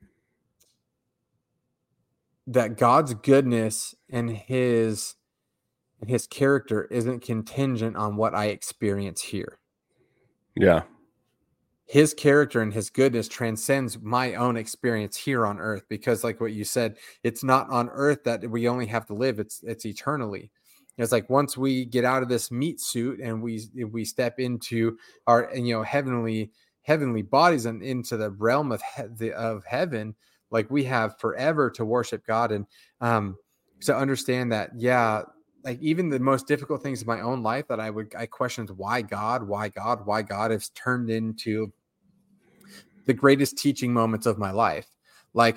that God's goodness and his and his character isn't contingent on what I experience here. Yeah. His character and his goodness transcends my own experience here on earth because like what you said, it's not on earth that we only have to live, it's it's eternally. It's like once we get out of this meat suit and we we step into our you know heavenly heavenly bodies and into the realm of he- the, of heaven, like we have forever to worship God and um to understand that yeah, like even the most difficult things in my own life that I would I questioned why God, why God, why God has turned into the greatest teaching moments of my life. Like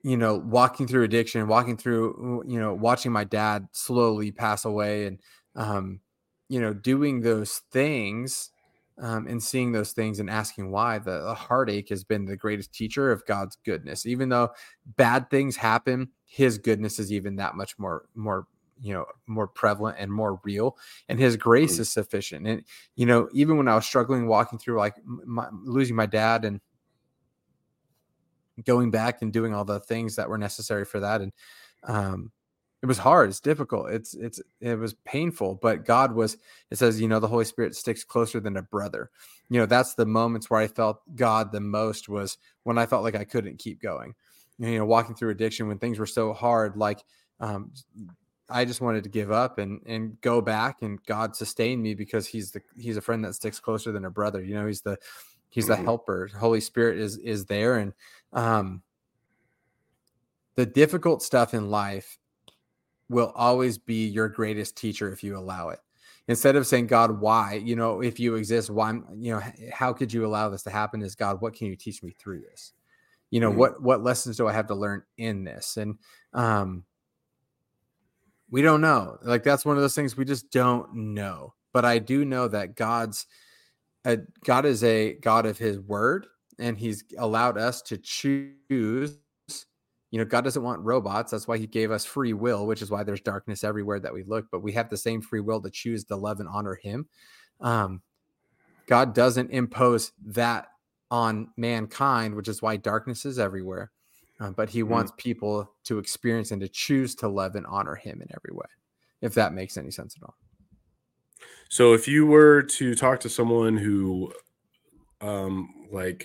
you know, walking through addiction, walking through, you know, watching my dad slowly pass away and, um, you know, doing those things um, and seeing those things and asking why, the, the heartache has been the greatest teacher of God's goodness. Even though bad things happen, his goodness is even that much more, more, you know, more prevalent and more real, and his grace Mhm. is sufficient. And, you know, even when I was struggling walking through like my, losing my dad and going back and doing all the things that were necessary for that. And um, it was hard. It's difficult. It's, it's, it was painful, but God was, it says, you know, the Holy Spirit sticks closer than a brother. You know, that's the moments where I felt God the most was when I felt like I couldn't keep going, you know, walking through addiction when things were so hard. Like, um, I just wanted to give up and, and go back, and God sustained me because he's the, he's a friend that sticks closer than a brother. You know, he's the, he's the Mhm. helper. Holy Spirit is, is there. And, um, the difficult stuff in life will always be your greatest teacher if you allow it. Instead of saying, God, why, you know, if you exist, why, you know, how could you allow this to happen? Is God, what can you teach me through this? You know, Mhm. what, what lessons do I have to learn in this? And, um, we don't know. Like, that's one of those things we just don't know. But I do know that God's, uh, God is a God of his word, and he's allowed us to choose. You know, God doesn't want robots. That's why he gave us free will, which is why there's darkness everywhere that we look, but we have the same free will to choose to love and honor him. Um, God doesn't impose that on mankind, which is why darkness is everywhere. Uh, but he Mhm. wants people to experience and to choose to love and honor him in every way, if that makes any sense at all. So if you were to talk to someone who, um, like,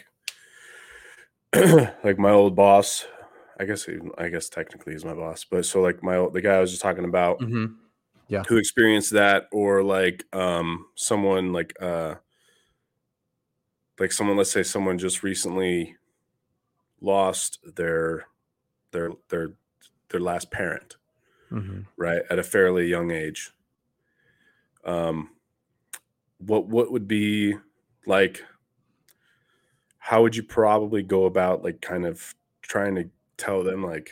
like my old boss, I guess, he, I guess technically he's my boss, but so like my old, the guy I was just talking about Mm-hmm. Yeah. who experienced that, or like, um, someone like, uh, like someone, let's say someone just recently lost their, their, their, their last parent, Mm-hmm. right, at a fairly young age. Um, what, what would be like, how would you probably go about like kind of trying to tell them like,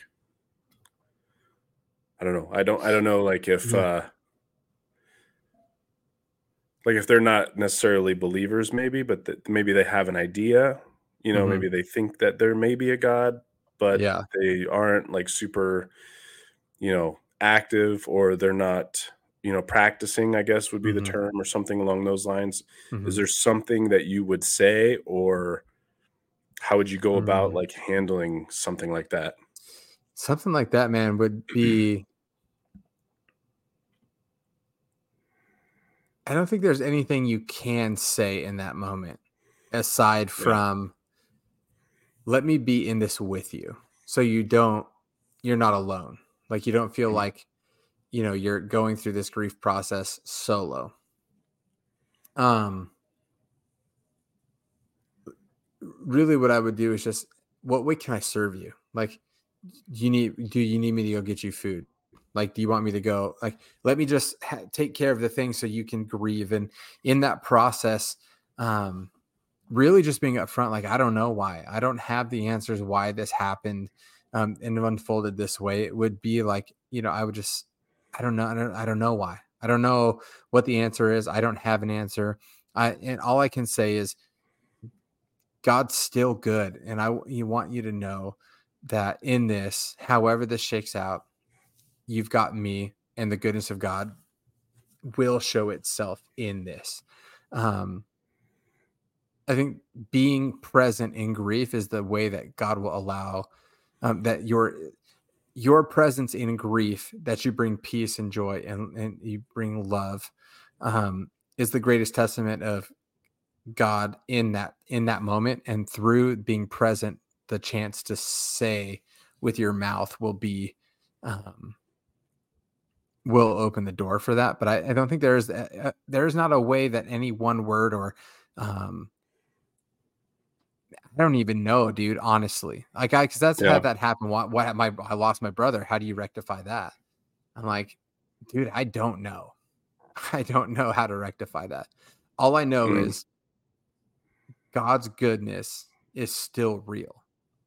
I don't know. I don't I don't know like if Yeah. uh like if they're not necessarily believers maybe, but that maybe they have an idea, you know, Mm-hmm. maybe they think that there may be a God, but Yeah. they aren't like super, you know, active, or they're not, you know, practicing, I guess would be the Mm-hmm. term, or something along those lines. Is Mm-hmm. there something that you would say, or how would you go about Mm. like handling something like that? Something like that, man, would be, I don't think there's anything you can say in that moment aside Yeah. from, let me be in this with you. So you don't, you're not alone. Like, you don't feel Mhm. like, you know, you're going through this grief process solo. Um, Really what I would do is just, what way can I serve you? Like, you need, do you need me to go get you food? Like, do you want me to go, like, let me just ha- take care of the things so you can grieve. And in that process, um, really just being upfront, like, I don't know why. I don't have the answers why this happened, um, and it unfolded this way. It would be like, you know, I would just, I don't know. I don't, I don't know why. I don't know what the answer is. I don't have an answer. I, and all I can say is God's still good. And I you want you to know that in this, however this shakes out, you've got me, and the goodness of God will show itself in this. Um, I think being present in grief is the way that God will allow, um, that your your presence in grief, that you bring peace and joy, and, and you bring love, um, is the greatest testament of God in that in that moment. And through being present, the chance to say with your mouth will be, um, will open the door for that. But I, I don't think there's a, a, there's not a way that any one word or, um, I don't even know, dude. Honestly, like, I, because that's Yeah. had that happen. What what my I lost my brother. How do you rectify that? I'm like, dude, I don't know. I don't know how to rectify that. All I know Mhm. is God's goodness is still real.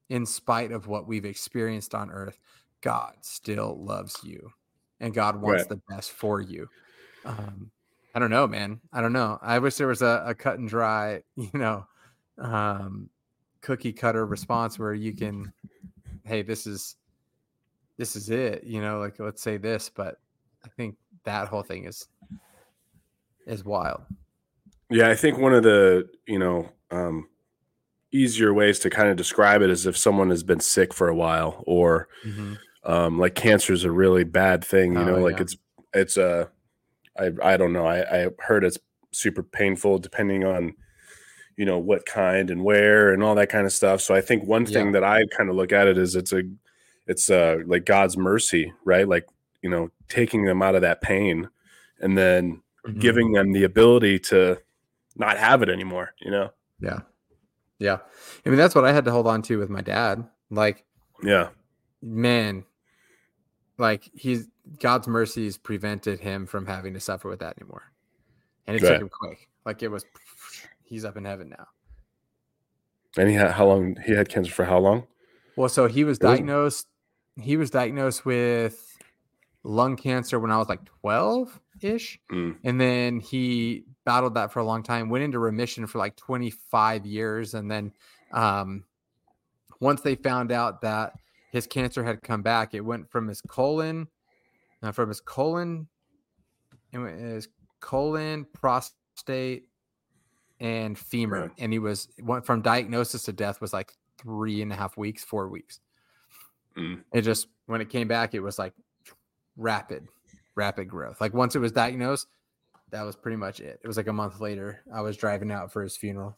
in spite of what we've experienced on earth, God still loves you and God wants Right. the best for you. Um, I don't know, man. I don't know. I wish there was a, a cut and dry, you know, um, cookie cutter response where you can, hey, this is, this is it, you know, like, let's say this, but I think that whole thing is, is wild. Yeah, I think one of the, you know, um, easier ways to kind of describe it is if someone has been sick for a while, or Mm-hmm. um, like cancer is a really bad thing, you Oh know, like yeah. it's, it's a, I, I don't know. I, I heard it's super painful depending on, you know, what kind and where and all that kind of stuff. So I think one thing Yeah. that I kind of look at it is it's a, it's uh like God's mercy, right? Like, you know, taking them out of that pain and then Mm-hmm. giving them the ability to not have it anymore, you know? Yeah. Yeah. I mean, that's what I had to hold on to with my dad. Like, Yeah. man, like he's God's mercies prevented him from having to suffer with that anymore. And it took Right. him quick. Like it was, he's up in heaven now. And he had, how long he had cancer for how long? Well, so he was It was, diagnosed, he was diagnosed with lung cancer when I was like twelve ish. mm, And then he battled that for a long time, went into remission for like twenty-five years. And then um, once they found out that his cancer had come back, it went from his colon, uh, from his colon, it went his colon, prostate, and femur. right. And he was went from diagnosis to death was like three and a half weeks, four weeks. Mm. It just, when it came back, it was like rapid, rapid growth. Like once it was diagnosed, that was pretty much it. It was like a month later, I was driving out for his funeral.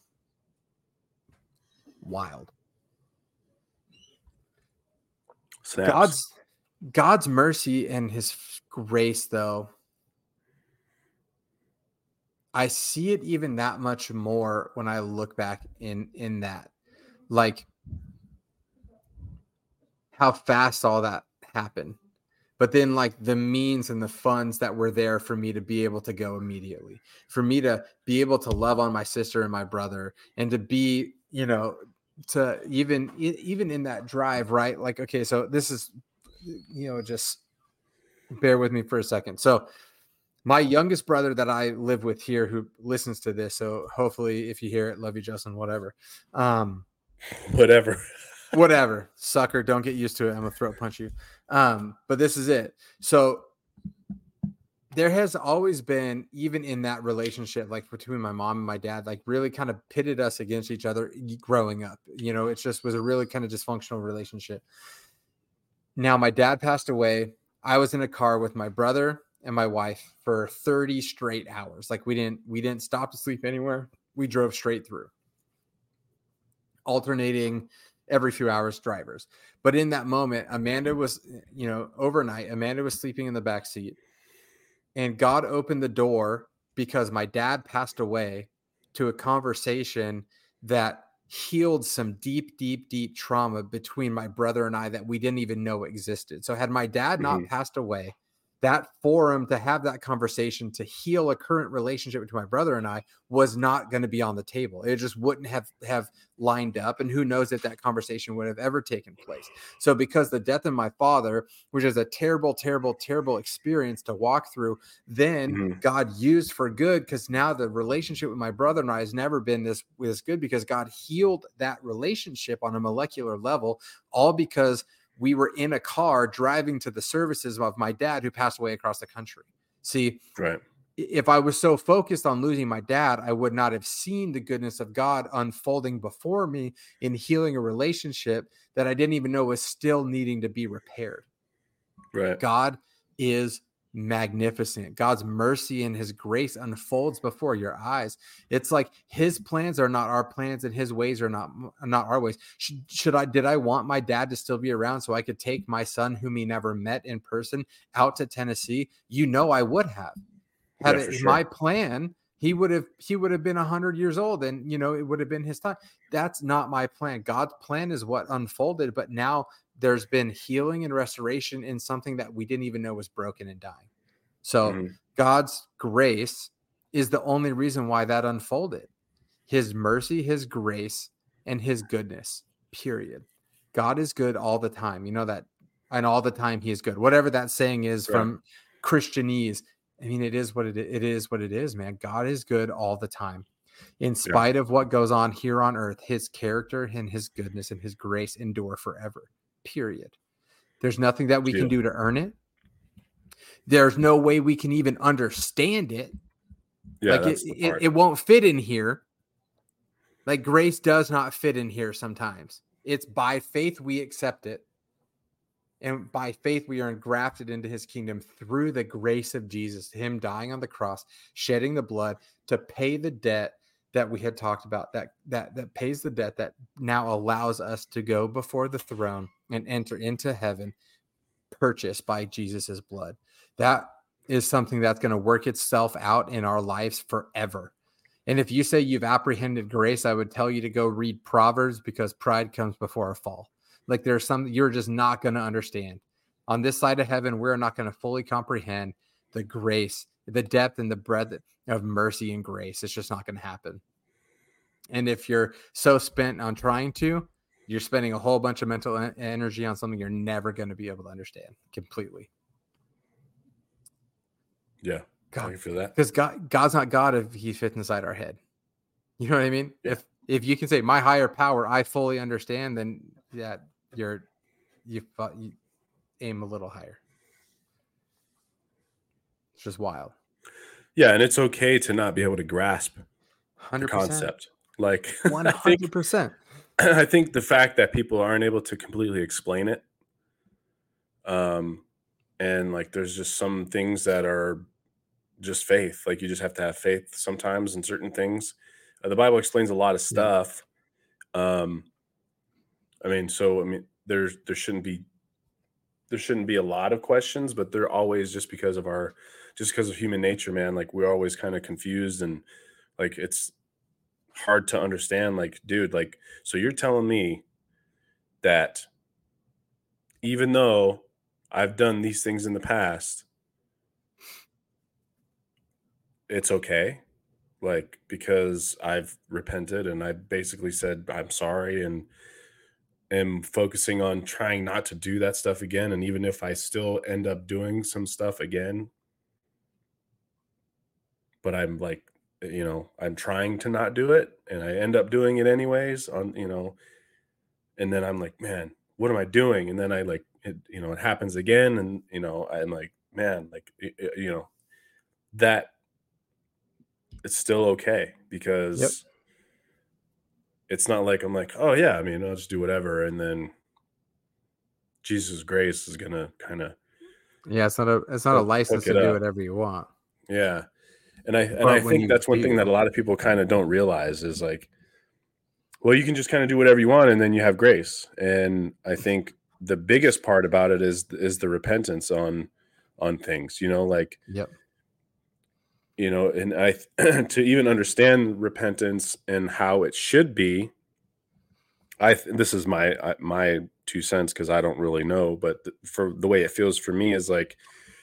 Wild. Snaps. God's God's mercy and his grace, though, I see it even that much more when I look back in in that, like how fast all that happened. But then like the means and the funds that were there for me to be able to go immediately, for me to be able to love on my sister and my brother, and to be, you know, to even even in that drive, right? Like, okay, so this is, you know, just bear with me for a second. So my youngest brother that I live with here, who listens to this, so hopefully if you hear it, love you, Justin, whatever. Um, Whatever. whatever, sucker, don't get used to it. I'm gonna throat punch you. Um, but this is it. So there has always been, even in that relationship, like between my mom and my dad, like really kind of pitted us against each other growing up. You know, it just was a really kind of dysfunctional relationship. Now my dad passed away. I was in a car with my brother and my wife for thirty straight hours. Like we didn't, we didn't stop to sleep anywhere. We drove straight through, alternating every few hours drivers. But in that moment, Amanda was, you know, overnight, Amanda was sleeping in the back seat, and God opened the door because my dad passed away to a conversation that healed some deep, deep, deep trauma between my brother and I that we didn't even know existed. So had my dad not Mm-hmm. passed away, that forum to have that conversation to heal a current relationship between my brother and I was not going to be on the table. It just wouldn't have, have lined up. And who knows if that conversation would have ever taken place. So because the death of my father, which is a terrible, terrible, terrible experience to walk through, then Mm-hmm. God used for good, because now the relationship with my brother and I has never been this, this good, because God healed that relationship on a molecular level, all because we were in a car driving to the services of my dad who passed away across the country. See, Right. if I was so focused on losing my dad, I would not have seen the goodness of God unfolding before me in healing a relationship that I didn't even know was still needing to be repaired. Right. God is magnificent. God's mercy and his grace unfolds before your eyes. It's like his plans are not our plans and his ways are not not our ways. Should, should I did I want my dad to still be around so I could take my son, whom he never met in person, out to Tennessee? You know, I would have. Had Yeah, it for sure. my plan, he would have he would have been a hundred years old, and you know it would have been his time. That's not my plan. God's plan is what unfolded, but now there's been healing and restoration in something that we didn't even know was broken and dying. So Mm-hmm. God's grace is the only reason why that unfolded. His mercy, his grace, and his goodness, period. God is good all the time. You know that, and all the time he is good. Whatever that saying is Right. from Christianese. I mean, it is what it it is what it is, man. God is good all the time. In Yeah. spite of what goes on here on earth, his character and his goodness and his grace endure forever. Period. There's nothing that we Yeah. can do to earn it. There's no way we can even understand it. Yeah, Like it, that's the it, part. it won't fit in here. Like grace does not fit in here sometimes. It's by faith we accept it. And by faith, we are engrafted into his kingdom through the grace of Jesus, him dying on the cross, shedding the blood to pay the debt that we had talked about, that that that pays the debt that now allows us to go before the throne and enter into heaven, purchased by Jesus's blood. That is something that's going to work itself out in our lives forever. And if you say you've apprehended grace, I would tell you to go read Proverbs, because pride comes before a fall. Like there's some you're just not going to understand. On this side of heaven, we're not going to fully comprehend the grace, the depth and the breadth of mercy and grace. It's just not going to happen. And if you're so spent on trying to, you're spending a whole bunch of mental en- energy on something you're never going to be able to understand completely. Yeah. God, I can feel that. because God, God's not God if he fits inside our head. You know what I mean? Yeah. If if you can say my higher power, I fully understand, then yeah, you're you, you aim a little higher. It's just wild. Yeah, and it's okay to not be able to grasp one the hundred percent. concept. Like one I think hundred percent. I think the fact that people aren't able to completely explain it, um, and like there's just some things that are just faith. Like you just have to have faith sometimes in certain things. Uh, the Bible explains a lot of stuff. Um, I mean, so I mean, there's there shouldn't be there shouldn't be a lot of questions, but they're always just because of our just because of human nature, man. Like we're always kind of confused and like it's hard to understand. Like, dude, like so you're telling me that even though I've done these things in the past, it's okay. Like, because I've repented and I basically said I'm sorry and am focusing on trying not to do that stuff again. And even if I still end up doing some stuff again, but I'm like, you know, I'm trying to not do it and I end up doing it anyways on, you know, and then I'm like, man, what am I doing? And then I like, it, you know, it happens again. And, you know, I'm like, man, like, it, it, you know, that it's still okay because Yep. it's not like I'm like, oh yeah, I mean, I'll just do whatever. And then Jesus' grace is going to kind of, Yeah, it's not a it's not a license to it do up. whatever you want. Yeah. And I, and But I when think you that's one do, thing that a lot of people kind of don't realize is like, well, you can just kind of do whatever you want and then you have grace. And I think the biggest part about it is, is the repentance on, on things, you know, like, yep. you know, and I, to even understand repentance and how it should be, I, this is my, my two cents, cause I don't really know, but for the way it feels for me is like,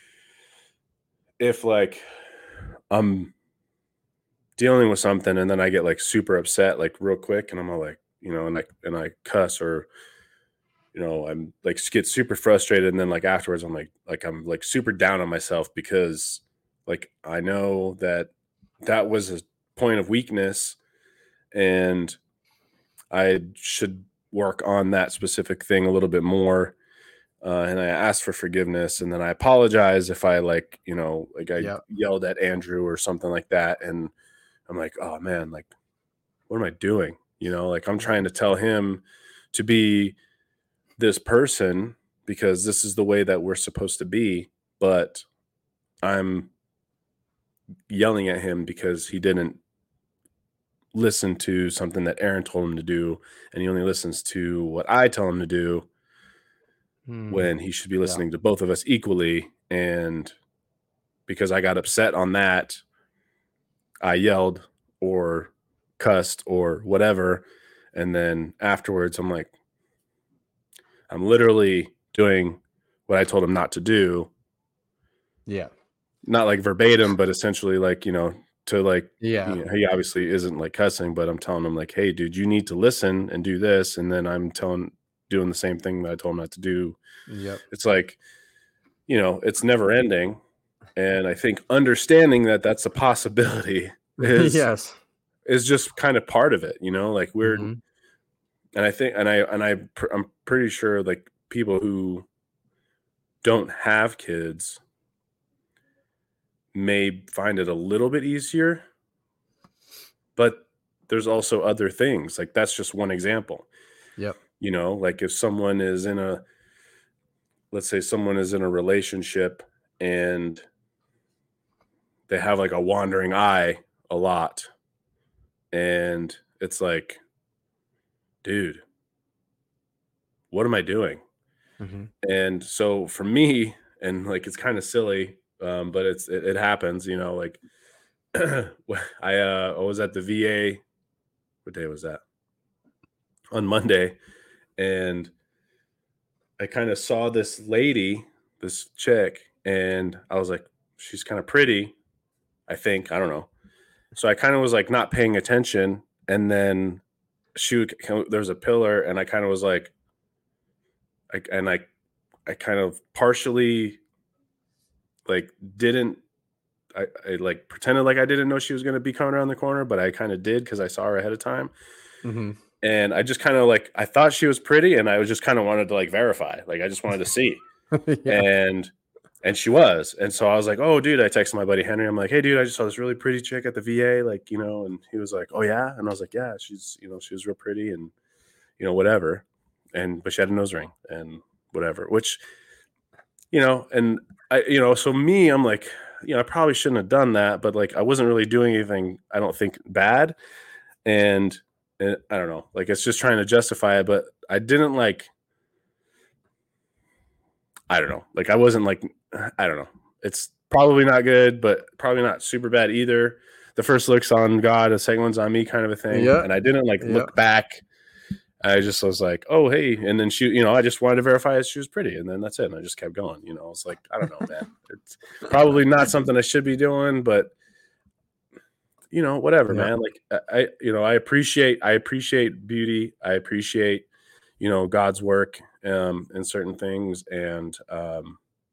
if like I'm dealing with something and then I get like super upset, like real quick. And I'm all like, you know, and I, and I cuss or, you know, I'm like get super frustrated. And then like afterwards, I'm like, like, I'm like super down on myself because like, I know that that was a point of weakness and I should work on that specific thing a little bit more. Uh, and I asked for forgiveness and then I apologize if I like, you know, like I Yep. yelled at Andrew or something like that. And I'm like, oh man, like, what am I doing? You know, like I'm trying to tell him to be this person because this is the way that we're supposed to be. But I'm yelling at him because he didn't listen to something that Aaron told him to do. And he only listens to what I tell him to do Hmm. when he should be listening yeah. to both of us equally. And because I got upset on that, I yelled or cussed or whatever. And then afterwards, I'm like, I'm literally doing what I told him not to do. Yeah. Not like verbatim, but essentially like, you know, to like, yeah, you know, he obviously isn't like cussing, but I'm telling him like, hey, dude, you need to listen and do this. And then I'm telling, doing the same thing that I told him not to do. Yep. It's like, you know, it's never ending. And I think understanding that that's a possibility is, Yes. is just kind of part of it, you know, like we're, Mm-hmm. and I think, and I, and I, I'm pretty sure like people who don't have kids may find it a little bit easier, but there's also other things. Like that's just one example. Yep. You know, like if someone is in a, let's say someone is in a relationship and they have like a wandering eye a lot, and it's like, dude, what am I doing? Mm-hmm. And so for me, and like it's kind of silly, um, but it's it, it happens, you know, like I uh I was at the V A, what day was that? On Monday, and I kind of saw this lady, this chick, and I was like, she's kind of pretty, I think. I don't know. So I kind of was like not paying attention, and then she would, there was a pillar, and I kind of was like, I, and I I kind of partially like didn't I, I like pretended like I didn't know she was going to be coming around the corner, but I kind of did because I saw her ahead of time. Mm-hmm. And I just kind of like I thought she was pretty, and I was just kind of wanted to like verify, like I just wanted to see, Yeah. and and she was, and so I was like, oh, dude, I texted my buddy Henry. I'm like, hey, dude, I just saw this really pretty chick at the V A, like you know, and he was like, oh yeah, and I was like, yeah, she's you know she was real pretty, and you know whatever, and but she had a nose ring and whatever, which you know, and I you know, so me, I'm like, you know, I probably shouldn't have done that, but like I wasn't really doing anything, I don't think bad, and. And I don't know, like it's just trying to justify it, but I didn't like, I don't know, like I wasn't like, I don't know. It's probably not good, but probably not super bad either. The first look's on God, the second one's on me, kind of a thing. Yep. And I didn't like Yep. look back. I just was like, oh hey, and then she, you know, I just wanted to verify she was pretty, and then that's it. And I just kept going. You know, I was like, I don't know, man. It's probably not something I should be doing, but you know, whatever, Yep. man. Like I, you know, I appreciate, I appreciate beauty. I appreciate, you know, God's work um, in certain things. And um,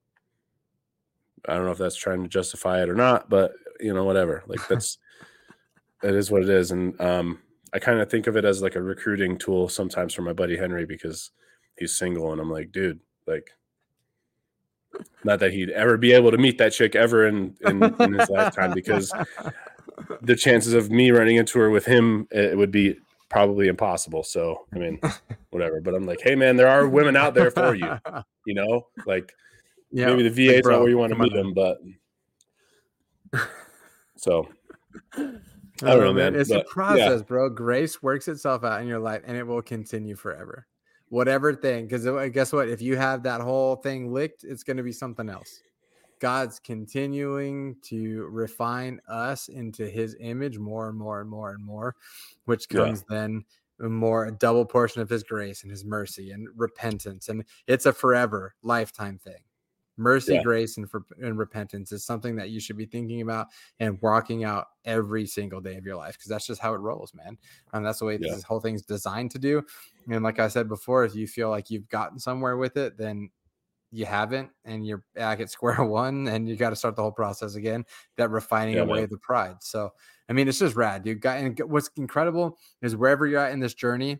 I don't know if that's trying to justify it or not, but you know, whatever. Like that's, it is what it is. And um, I kind of think of it as like a recruiting tool sometimes for my buddy Henry because he's single, and I'm like, dude, like, not that he'd ever be able to meet that chick ever in in, in his lifetime, because the chances of me running into her with him, it would be probably impossible. So, I mean, whatever. But I'm like, hey, man, there are women out there for you. You know, like Yeah. maybe the V A Like, is not bro, where you want to come on, meet them, but so I don't Oh, know, man. man. It's a But yeah, process, bro. Grace works itself out in your life, and it will continue forever. Whatever thing, because guess what? If you have that whole thing licked, it's going to be something else. God's continuing to refine us into his image more and more and more and more, which yeah, comes then a more a double portion of his grace and his mercy and repentance. And it's a forever lifetime thing. Mercy, yeah, grace, and, for, and repentance is something that you should be thinking about and walking out every single day of your life, because that's just how it rolls, man. And that's the way yeah, this whole thing's designed to do. And like I said before, if you feel like you've gotten somewhere with it, then you haven't, and you're back at square one, and you got to start the whole process again, that refining yeah, away man. of the pride. So, I mean, it's just rad, dude. And what's incredible is wherever you're at in this journey,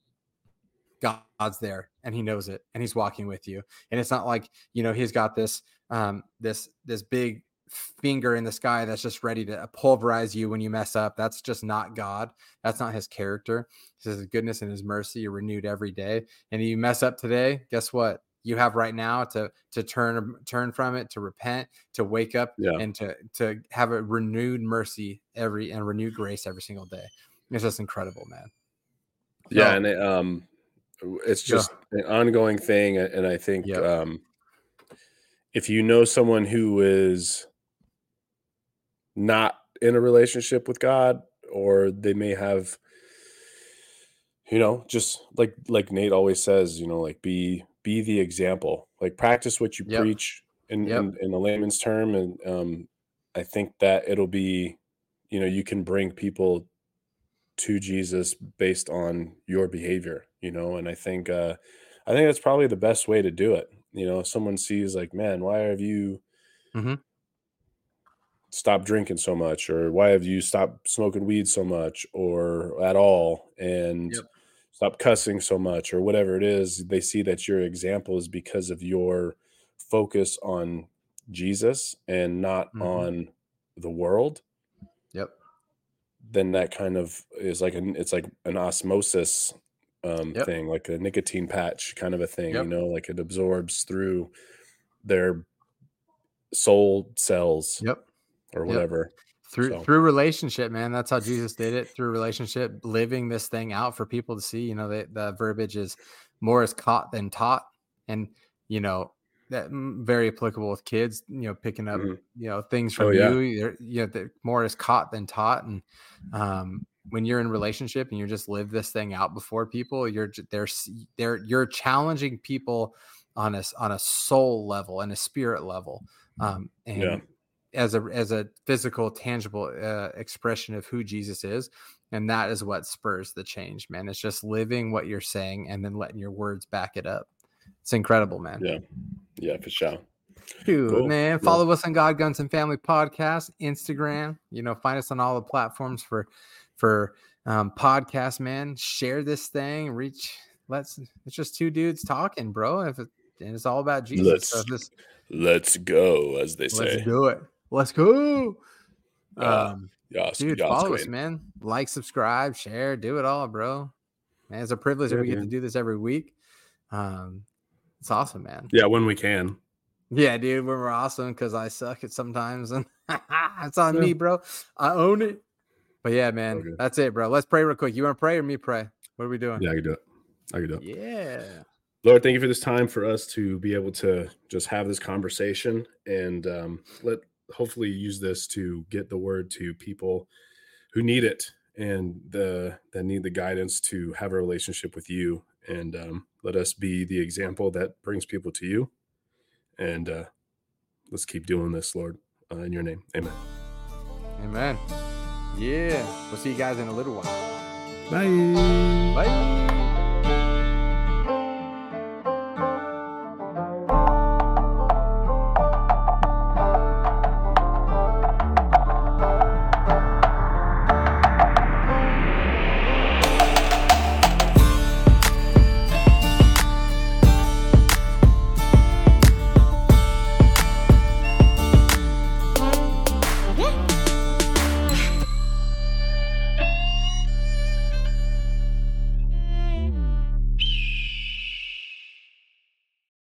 God's there, and he knows it, and he's walking with you. And it's not like, you know, he's got this, um, this, this big finger in the sky that's just ready to pulverize you when you mess up. That's just not God. That's not his character. His goodness and his mercy are renewed every day. And you mess up today, guess what? You have right now to to turn turn from it, to repent, to wake up, Yeah, and to to have a renewed mercy every and renewed grace every single day. It's just incredible, man. yeah, So and it, um, it's yeah, just an ongoing thing, and I think yep, um, if you know someone who is not in a relationship with God, or they may have, you know, just like like Nate always says, you know, like be be the example, like practice what you yep, preach in yep, in, in a layman's term, and um, I think that it'll be, you know, you can bring people to Jesus based on your behavior. you know, and I think, uh, I think that's probably the best way to do it. You know, if someone sees like, man, why have you Hmm. stopped drinking so much, or why have you stopped smoking weed so much, or at all, and Yep. stop cussing so much, or whatever it is, they see that your example is because of your focus on Jesus and not Hmm. on the world. Yep. Then that kind of is like an it's like an osmosis um, Yep. thing, like a nicotine patch kind of a thing, you Yep. know, like it absorbs through their soul cells Yep. or Yep. whatever. Through So, through relationship, man. That's how Jesus did it, through relationship, living this thing out for people to see. You know, the, the verbiage is more is caught than taught. And, you know, that mm, very applicable with kids, you know, picking up, mhm. you know, things Oh from yeah, you. You're, you know, the more is caught than taught. And um, when you're in relationship and you just live this thing out before people, you're j- they're s- they're you're challenging people on a s- on a soul level and a spirit level. Um, yeah, and as a as a physical, tangible uh, expression of who Jesus is, and that is what spurs the change, man. It's just living what you're saying and then letting your words back it up. It's incredible, man. yeah, yeah, for sure. Dude, Cool. man, Well, follow us on God Guns and Family Podcast, Instagram. You know, find us on all the platforms for for um, podcast. Man, share this thing. Reach. Let's. It's just two dudes talking, bro. If it, and it's all about Jesus. So let's this. let's go, as they Let's say. do it. Let's go. Yeah, Um, Yas, dude, Yas follow us, Queen. man. Like, subscribe, share, do it all, bro. Man, it's a privilege that Yeah, we get to man. do this every week. Um, it's awesome, man. Yeah, when we can. Yeah, dude, we're awesome because I suck at sometimes, and it's on Yeah. me, bro. I own it. But yeah, man, Okay. that's it, bro. Let's pray real quick. You want to pray or me pray? What are we doing? Yeah, I can do it. I can do it. Yeah. Lord, thank you for this time for us to be able to just have this conversation and um, let hopefully use this to get the word to people who need it and the that need the guidance to have a relationship with you. And um, let us be the example that brings people to you. And uh, let's keep doing this, Lord, uh, in your name. Amen. Amen. Yeah. We'll see you guys in a little while. Bye. Bye.